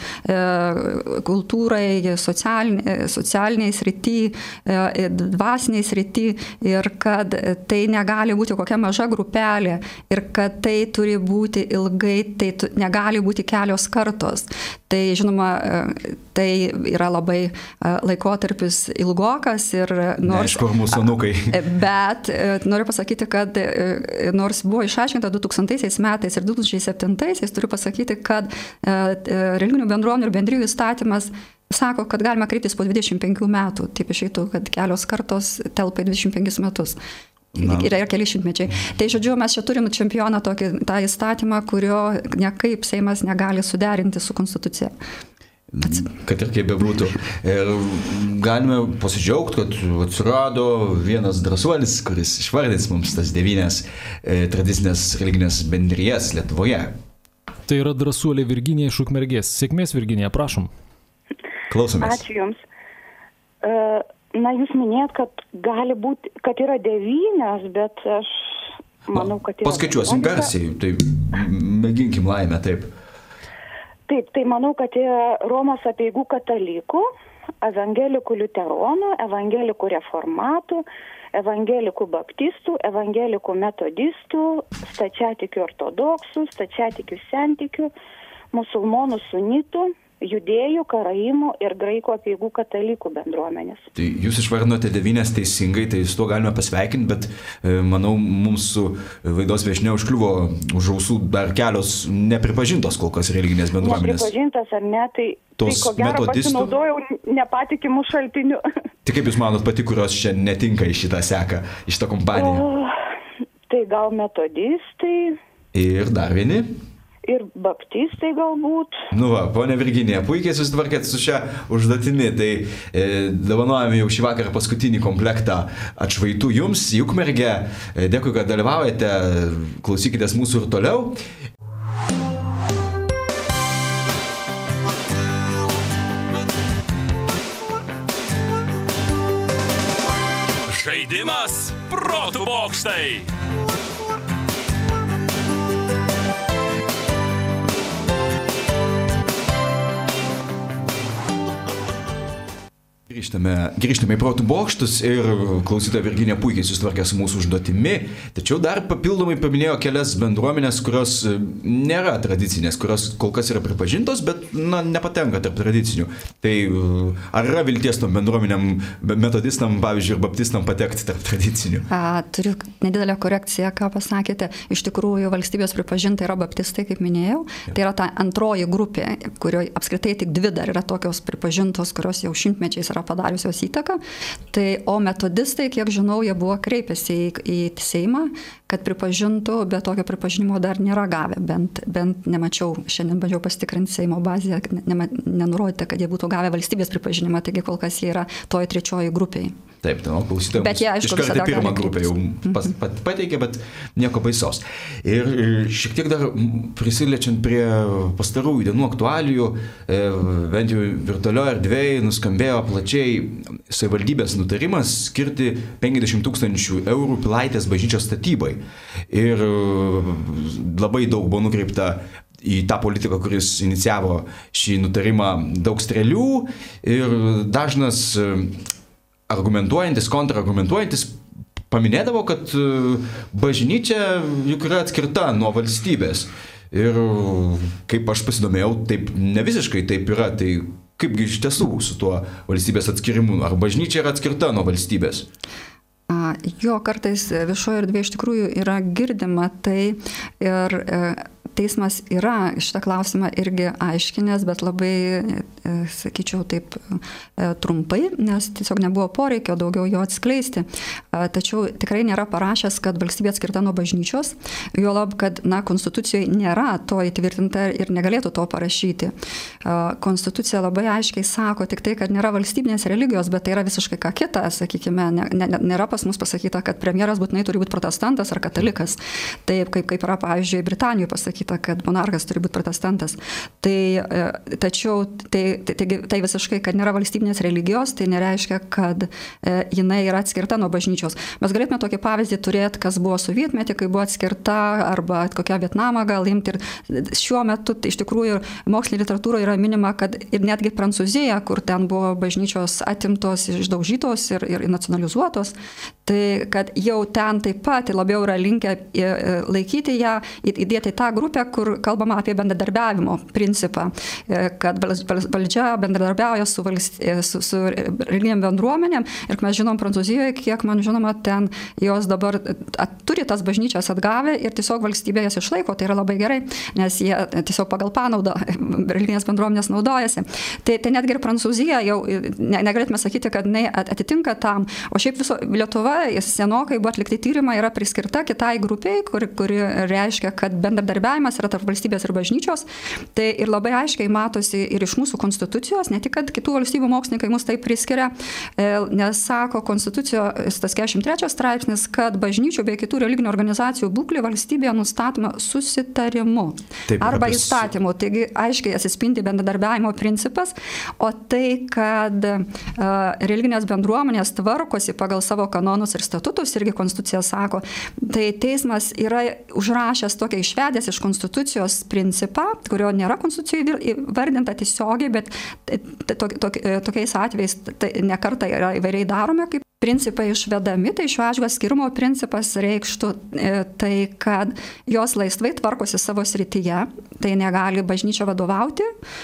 kultūrai, socialiniai srity, dvasiniai srity ir kad tai negali būti kokia maža grupelė ir kad tai turi būti ilgai, tai negali būti kelios kartos. Tai žinoma, tai yra labai laikotarpis ilgokas ir nors... Neaišku, mūsų anūkai. Bet noriu pasakyti, kad nors buvo išaiškinta 2000 metais ir 2007, turiu pasakyti, kad religinių bendruomenių ir bendrijų įstatymas sako, kad galima kreiptis po 25 metų. Taip išeitų, kad kelios kartos telpa 25 metus. Yra keli šimtmečiai. Tai žodžiu, mes čia turim čempioną tokį tą įstatymą, kurio niekaip Seimas negali suderinti su konstitucija. kad ir kaip bebūtų. Ir galime pasidžiaugti, kad atsirado vienas drąsuolis, kuris išvardins mums tas 9 tradicinės religinės bendrijas Lietuvoje. Tai yra drąsuolė Virginija iš Ukmergės. Sėkmės, Virginija, prašom. Klausomės. Ačiū Jums. Na, Jūs minėjot, kad gali būti, kad yra 9, bet aš manau, kad yra... Paskaičiuosim garsiai, tai mėginkim laimę, taip. Taip, tai manau, kad yra Romos apeigų katalikų, evangelikų liuteronų, evangelikų reformatų, evangelikų baptistų, evangelikų metodistų, stačiatikių ortodoksų, stačiatikių sentikių, musulmonų sunitų, judėjų, karaimų ir graikų apeigų katalikų bendruomenės. Tai jūs išvardinote 9 teisingai, tai su to galime pasveikinti, bet manau, mums su laidos viešnia užkliuvo už ausų dar kelios nepripažintos kol kas religinės bendruomenės. Nepripažintas ar ne, tai ko gero pasinaudojau nepatikimų šaltinių. Tai kaip jūs manot pati, kurios čia netinka į šitą seką, į šitą kompaniją? Tai gal metodistai. Ir dar vieni? Ir baptistai galbūt. Nu va, ponia Virginija, puikiai susitvarkėt su šią užduotimi, tai dovanojame jau šį vakarą paskutinį komplektą atšvaitų jums į Ukmergę. Dėkui, kad dalyvaujate, klausykitės mūsų ir toliau. Žaidimas protų bokštai. Grįžtame į protų bokštus ir klausytoja Virginija puikiai susitvarkė su mūsų užduotimi, tačiau dar papildomai paminėjo kelias bendruomenės, kurios nėra tradicinės, kurios kol kas yra pripažintos, bet nepatenka tarp tradicinių. Tai ar yra vilties tom bendruomenėm, metodistam, pavyzdžiui, ir baptistam patekti tarp tradicinių? Turiu nedidelę korekciją, ką pasakėte. Iš tikrųjų, valstybės pripažinta yra baptistai, kaip minėjau. Tai yra ta antroji grupė, kurioje apskritai tik 2 dar yra tokios pripažintos, kurios jau šimtmečiais yra padariusios įtaką. Tai, o metodistai, kiek žinau, jie buvo kreipęsi į Seimą, kad pripažintų, bet tokio pripažinimo dar nėra gavę. Bent nemačiau, šiandien bandžiau pasitikrinti Seimo bazėje, nenurodyti, kad jie būtų gavę valstybės pripažinimą, taigi kol kas jie yra toje 3 grupėje. Taip, klausytojams iš karto pirmą grupę jau pateikė, bet nieko baisaus. Ir šiek tiek dar prisiliečiant prie pastarųjų dienų aktualijų, bent jau virtualioje erdvėje nuskambėjo plačiai savivaldybės nutarimas skirti 50 000 eurų Pilaitės bažnyčios statybai. Ir labai daug buvo nukreipta į tą politiką, kuris inicijavo šį nutarimą, daug strėlių ir dažnas argumentuojantis, kontrargumentuojantis paminėdavo, kad bažnyčia juk yra atskirta nuo valstybės. Ir kaip aš pasidomėjau, taip ne visiškai taip yra. Tai kaipgi iš tiesų su tuo valstybės atskirimu? Ar bažnyčia yra atskirta nuo valstybės? Jo, kartais viešoje erdvėje iš tikrųjų yra girdima tai ir teismas yra šitą klausimą irgi aiškinęs, bet labai, sakyčiau, taip trumpai, nes tiesiog nebuvo poreikio daugiau jo atskleisti. Tačiau tikrai nėra parašęs, kad valstybė atskirta nuo bažnyčios, juolab, kad konstitucijoje nėra to įtvirtinta ir negalėtų to parašyti. Konstitucija labai aiškiai sako tik tai, kad nėra valstybinės religijos, bet tai yra visiškai ką kita, sakykime, nėra pas mus pasakyta, kad premjeras būtinai turi būti protestantas ar katalikas. Taip, kaip yra, pavyzdžiui, Britanijoje pasakyta, kad monarchas turi būti protestantas. Tačiau tai visiškai, kad nėra valstybinės religijos, tai nereiškia, kad jinai yra atskirta nuo bažnyčios. Mes galėtume tokį pavyzdį turėti, kas buvo sovietmetį, kai buvo atskirta, arba kokią Vietnamą gal imti. Ir šiuo metu iš tikrųjų mokslinė literatūra yra minima, kad ir netgi Prancūzija, kur ten buvo bažnyčios atimtos, išdaužytos ir nacionalizuotos, tai kad jau ten taip pat labiau yra linkę laikyti ją, įdėti tą grupę, kur kalbama apie bendradarbiavimo principą, kad valdžia bendradarbiauja su religinėm bendruomenėm. Ir mes žinom Prancūzijoje, kiek man žinoma, ten jos dabar turi tas bažnyčias atgavę ir tiesiog valstybė jas išlaiko. Tai yra labai gerai, nes jie tiesiog pagal panaudą religinės bendruomenės naudojasi. Tai netgi ir Prancūzija jau negalėtume sakyti, kad jinai atitinka tam. O šiaip viso Lietuva senokai buvo atlikti tyrimai, yra priskirta kitai grupiai, kuri reiškia, kad bendradarbiavimas bendradarbiavimas yra tarp valstybės ir bažnyčios. Tai ir labai aiškiai matosi ir iš mūsų konstitucijos, ne tik, kad kitų valstybių mokslininkai mus taip priskiria, nes sako konstitucijos tas 43 straipsnis, kad bažnyčių bei kitų religinių organizacijų būklė valstybėje nustatoma susitarimu arba įstatymu. Taigi aiškiai atsispindi bendradarbiavimo principas, o tai, kad religinės bendruomenės tvarkosi pagal savo kanonus ir statutus, irgi konstitucija sako, tai teismas yra užrašęs tokia išvedęs iš konstitucijos principą, kurio nėra konstitucijoje vardinta tiesiogiai, bet tokiais atvejais nekartą yra įvairiai darome, kaip principai išvedami, tai šiuo atžvilgiu skirimo principas reikštų tai, kad jos laisvai tvarkosi savo srityje, tai negali bažnyčia vadovauti,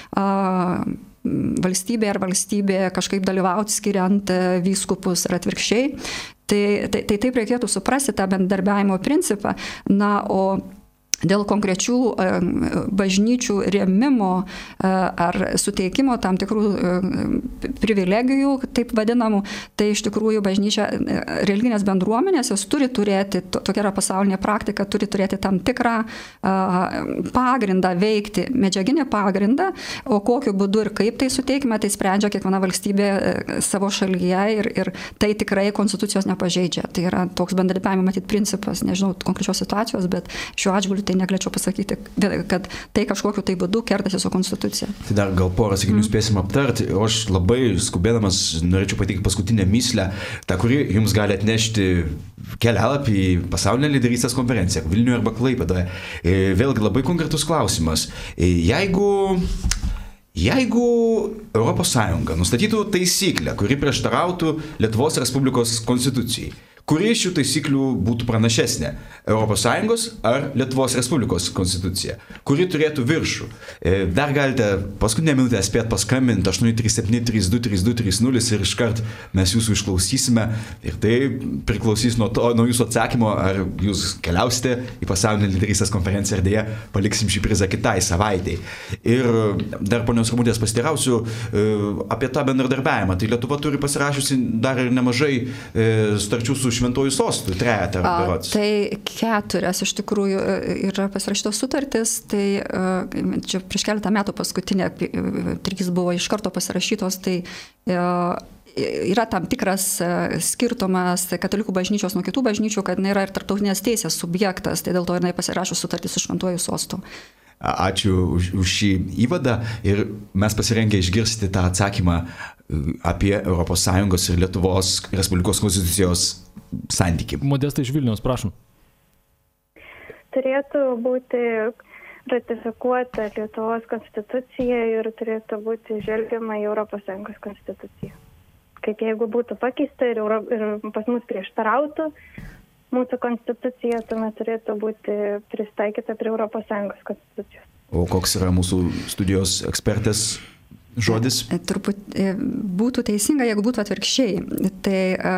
valstybė ar valstybė kažkaip dalyvauti skiriant vyskupus ar atvirkščiai. Tai taip reikėtų suprasti tą bendradarbiavimo principą. Na, o dėl konkrečių bažnyčių rėmimo ar suteikimo tam tikrų privilegijų, taip vadinamų, tai iš tikrųjų bažnyčia, religinės bendruomenės, jos turi turėti, tokia yra pasaulinė praktika, turi turėti tam tikrą pagrindą veikti, medžiaginį pagrindą, o kokiu būdu ir kaip tai suteikime, tai sprendžia kiekviena valstybė savo šalyje ir tai tikrai konstitucijos nepažeidžia. Tai yra toks bendradarbiavimo matyt principas, nežinau konkrečios situacijos, bet šiuo atžvilgiu tai negalėčiau pasakyti, kad tai kažkokiu tai būdu kertasi su konstitucija. Tai dar gal porą sakinių spėsim aptarti. O aš labai skubėdamas norėčiau pateikti paskutinę myslę, tą, kuri jums gali atnešti kelialapį į pasaulinę lyderystės konferenciją Vilniuje arba Klaipėdoje. Vėlgi labai konkretus klausimas. Jeigu ES nustatytų taisyklę, kuri prieštarautų Lietuvos Respublikos konstitucijai, kuri šių taisyklių būtų pranašesnė? ES ar Lietuvos Respublikos konstitucija? Kuri turėtų viršų? Dar galite paskutinę minutę spėt paskambinti 837-32-3230 ir iškart mes jūsų išklausysime. Ir tai priklausys nuo jūsų atsakymo, ar jūs keliausite į pasaulinę lyderystės konferenciją, ar dėja paliksim šį prizą kitai savaitei. Ir dar ponios Ramutės pasiteirausiu apie tą bendradarbiavimą. Tai Lietuva turi pasirašiusi dar ir nemažai sutarčių su Šventuoju sostu, trejetą berods. Tai 4 iš tikrųjų yra pasirašytos sutartis, tai čia prieš keletą metų paskutinė 3 buvo iš karto pasirašytos, tai yra tam tikras skirtumas katalikų bažnyčios nuo kitų bažnyčių, kad jinai yra ir tarptautinės teisės subjektas, tai dėl to jinai pasirašo sutartį su Šventuoju sostu. Ačiū už šį įvadą ir mes pasirengę išgirsti tą atsakymą apie ES ir Lietuvos Respublikos konstitucijos santykį. Modesta iš Vilniaus, prašom. Turėtų būti ratifikuota Lietuvos konstitucija ir turėtų būti žvelgiama į ES konstituciją. Kaip jeigu būtų pakeista ir pas mus prieštarautų mūsų konstitucija, tuomet turėtų būti pristaikyta prie ES konstitucijos. O koks yra mūsų studijos ekspertės žodis? Turbūt būtų teisinga, jeigu būtų atvirkščiai. Tai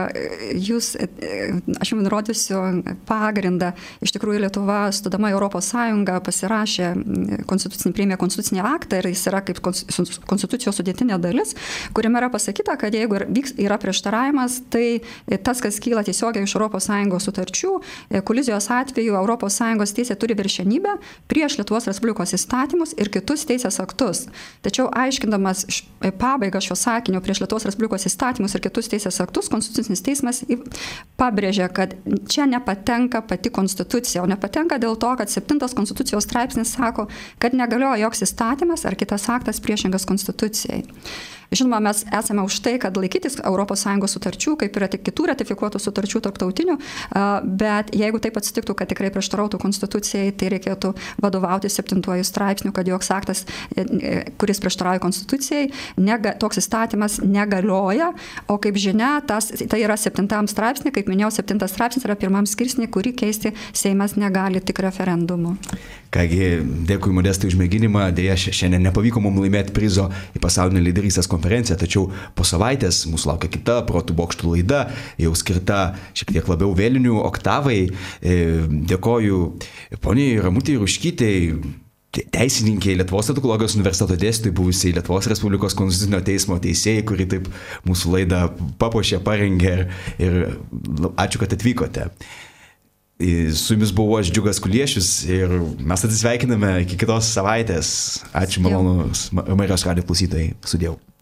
aš jums nurodysiu pagrindą. Iš tikrųjų, Lietuva, stodama ES, pasirašė priėmė konstitucinį aktą ir jis yra kaip konstitucijos sudėtinė dalis, kuriame yra pasakyta, kad jeigu yra prieštaravimas, tai tas, kas kyla tiesiogiai iš ES sutarčių, kolizijos atveju ES teisė turi viršenybę prieš Lietuvos Respublikos įstatymus ir kitus teisės aktus. Tačiau aiškindama pabaigą šio sakinio prieš Lietuvos Respublikos įstatymus ir kitus teisės aktus, Konstitucinis teismas pabrėžia, kad čia nepatenka pati konstitucija, o nepatenka dėl to, kad 7 konstitucijos straipsnis sako, kad negalioja joks įstatymas ar kitas aktas priešingas konstitucijai. Žinoma, mes esame už tai, kad laikytis ES sutarčių, kaip yra tik kitų ratifikuotų sutarčių tarptautinių, bet jeigu taip atsitiktų, kad tikrai prieštarautų konstitucijai, tai reikėtų vadovauti 7 straipsniu, kad joks aktas, kuris prieštarauja konstitucijai, toks įstatymas negalioja, o kaip žinia, tai yra 7 straipsnį, kaip minėjau, 7 straipsnis yra 1 skirsnį, kurį keisti Seimas negali tik referendumu. Kągi, dėkui Modestai už mėginimą, dėja šiandien nepavyko mums laimėti prizo į pasaulinę lyderystės konferenciją, tačiau po savaitės mūsų laukia kita Protų bokštų laida, jau skirta šiek tiek labiau vėlinių oktavai. Dėkoju poniai Ramutei Ruškytei, teisininkė, Lietuvos edukologijos universiteto dėstytojai, buvusiai Lietuvos Respublikos konstitucinio teismo teisėjai, kuri taip mūsų laidą papuošė, parengė ir ačiū, kad atvykote. Su jumis buvau aš, Džiugas Kuliešius, ir mes atsisveikiname iki kitos savaitės. Ačiū malonus Marijos radijo klausytojai. Sudėjau.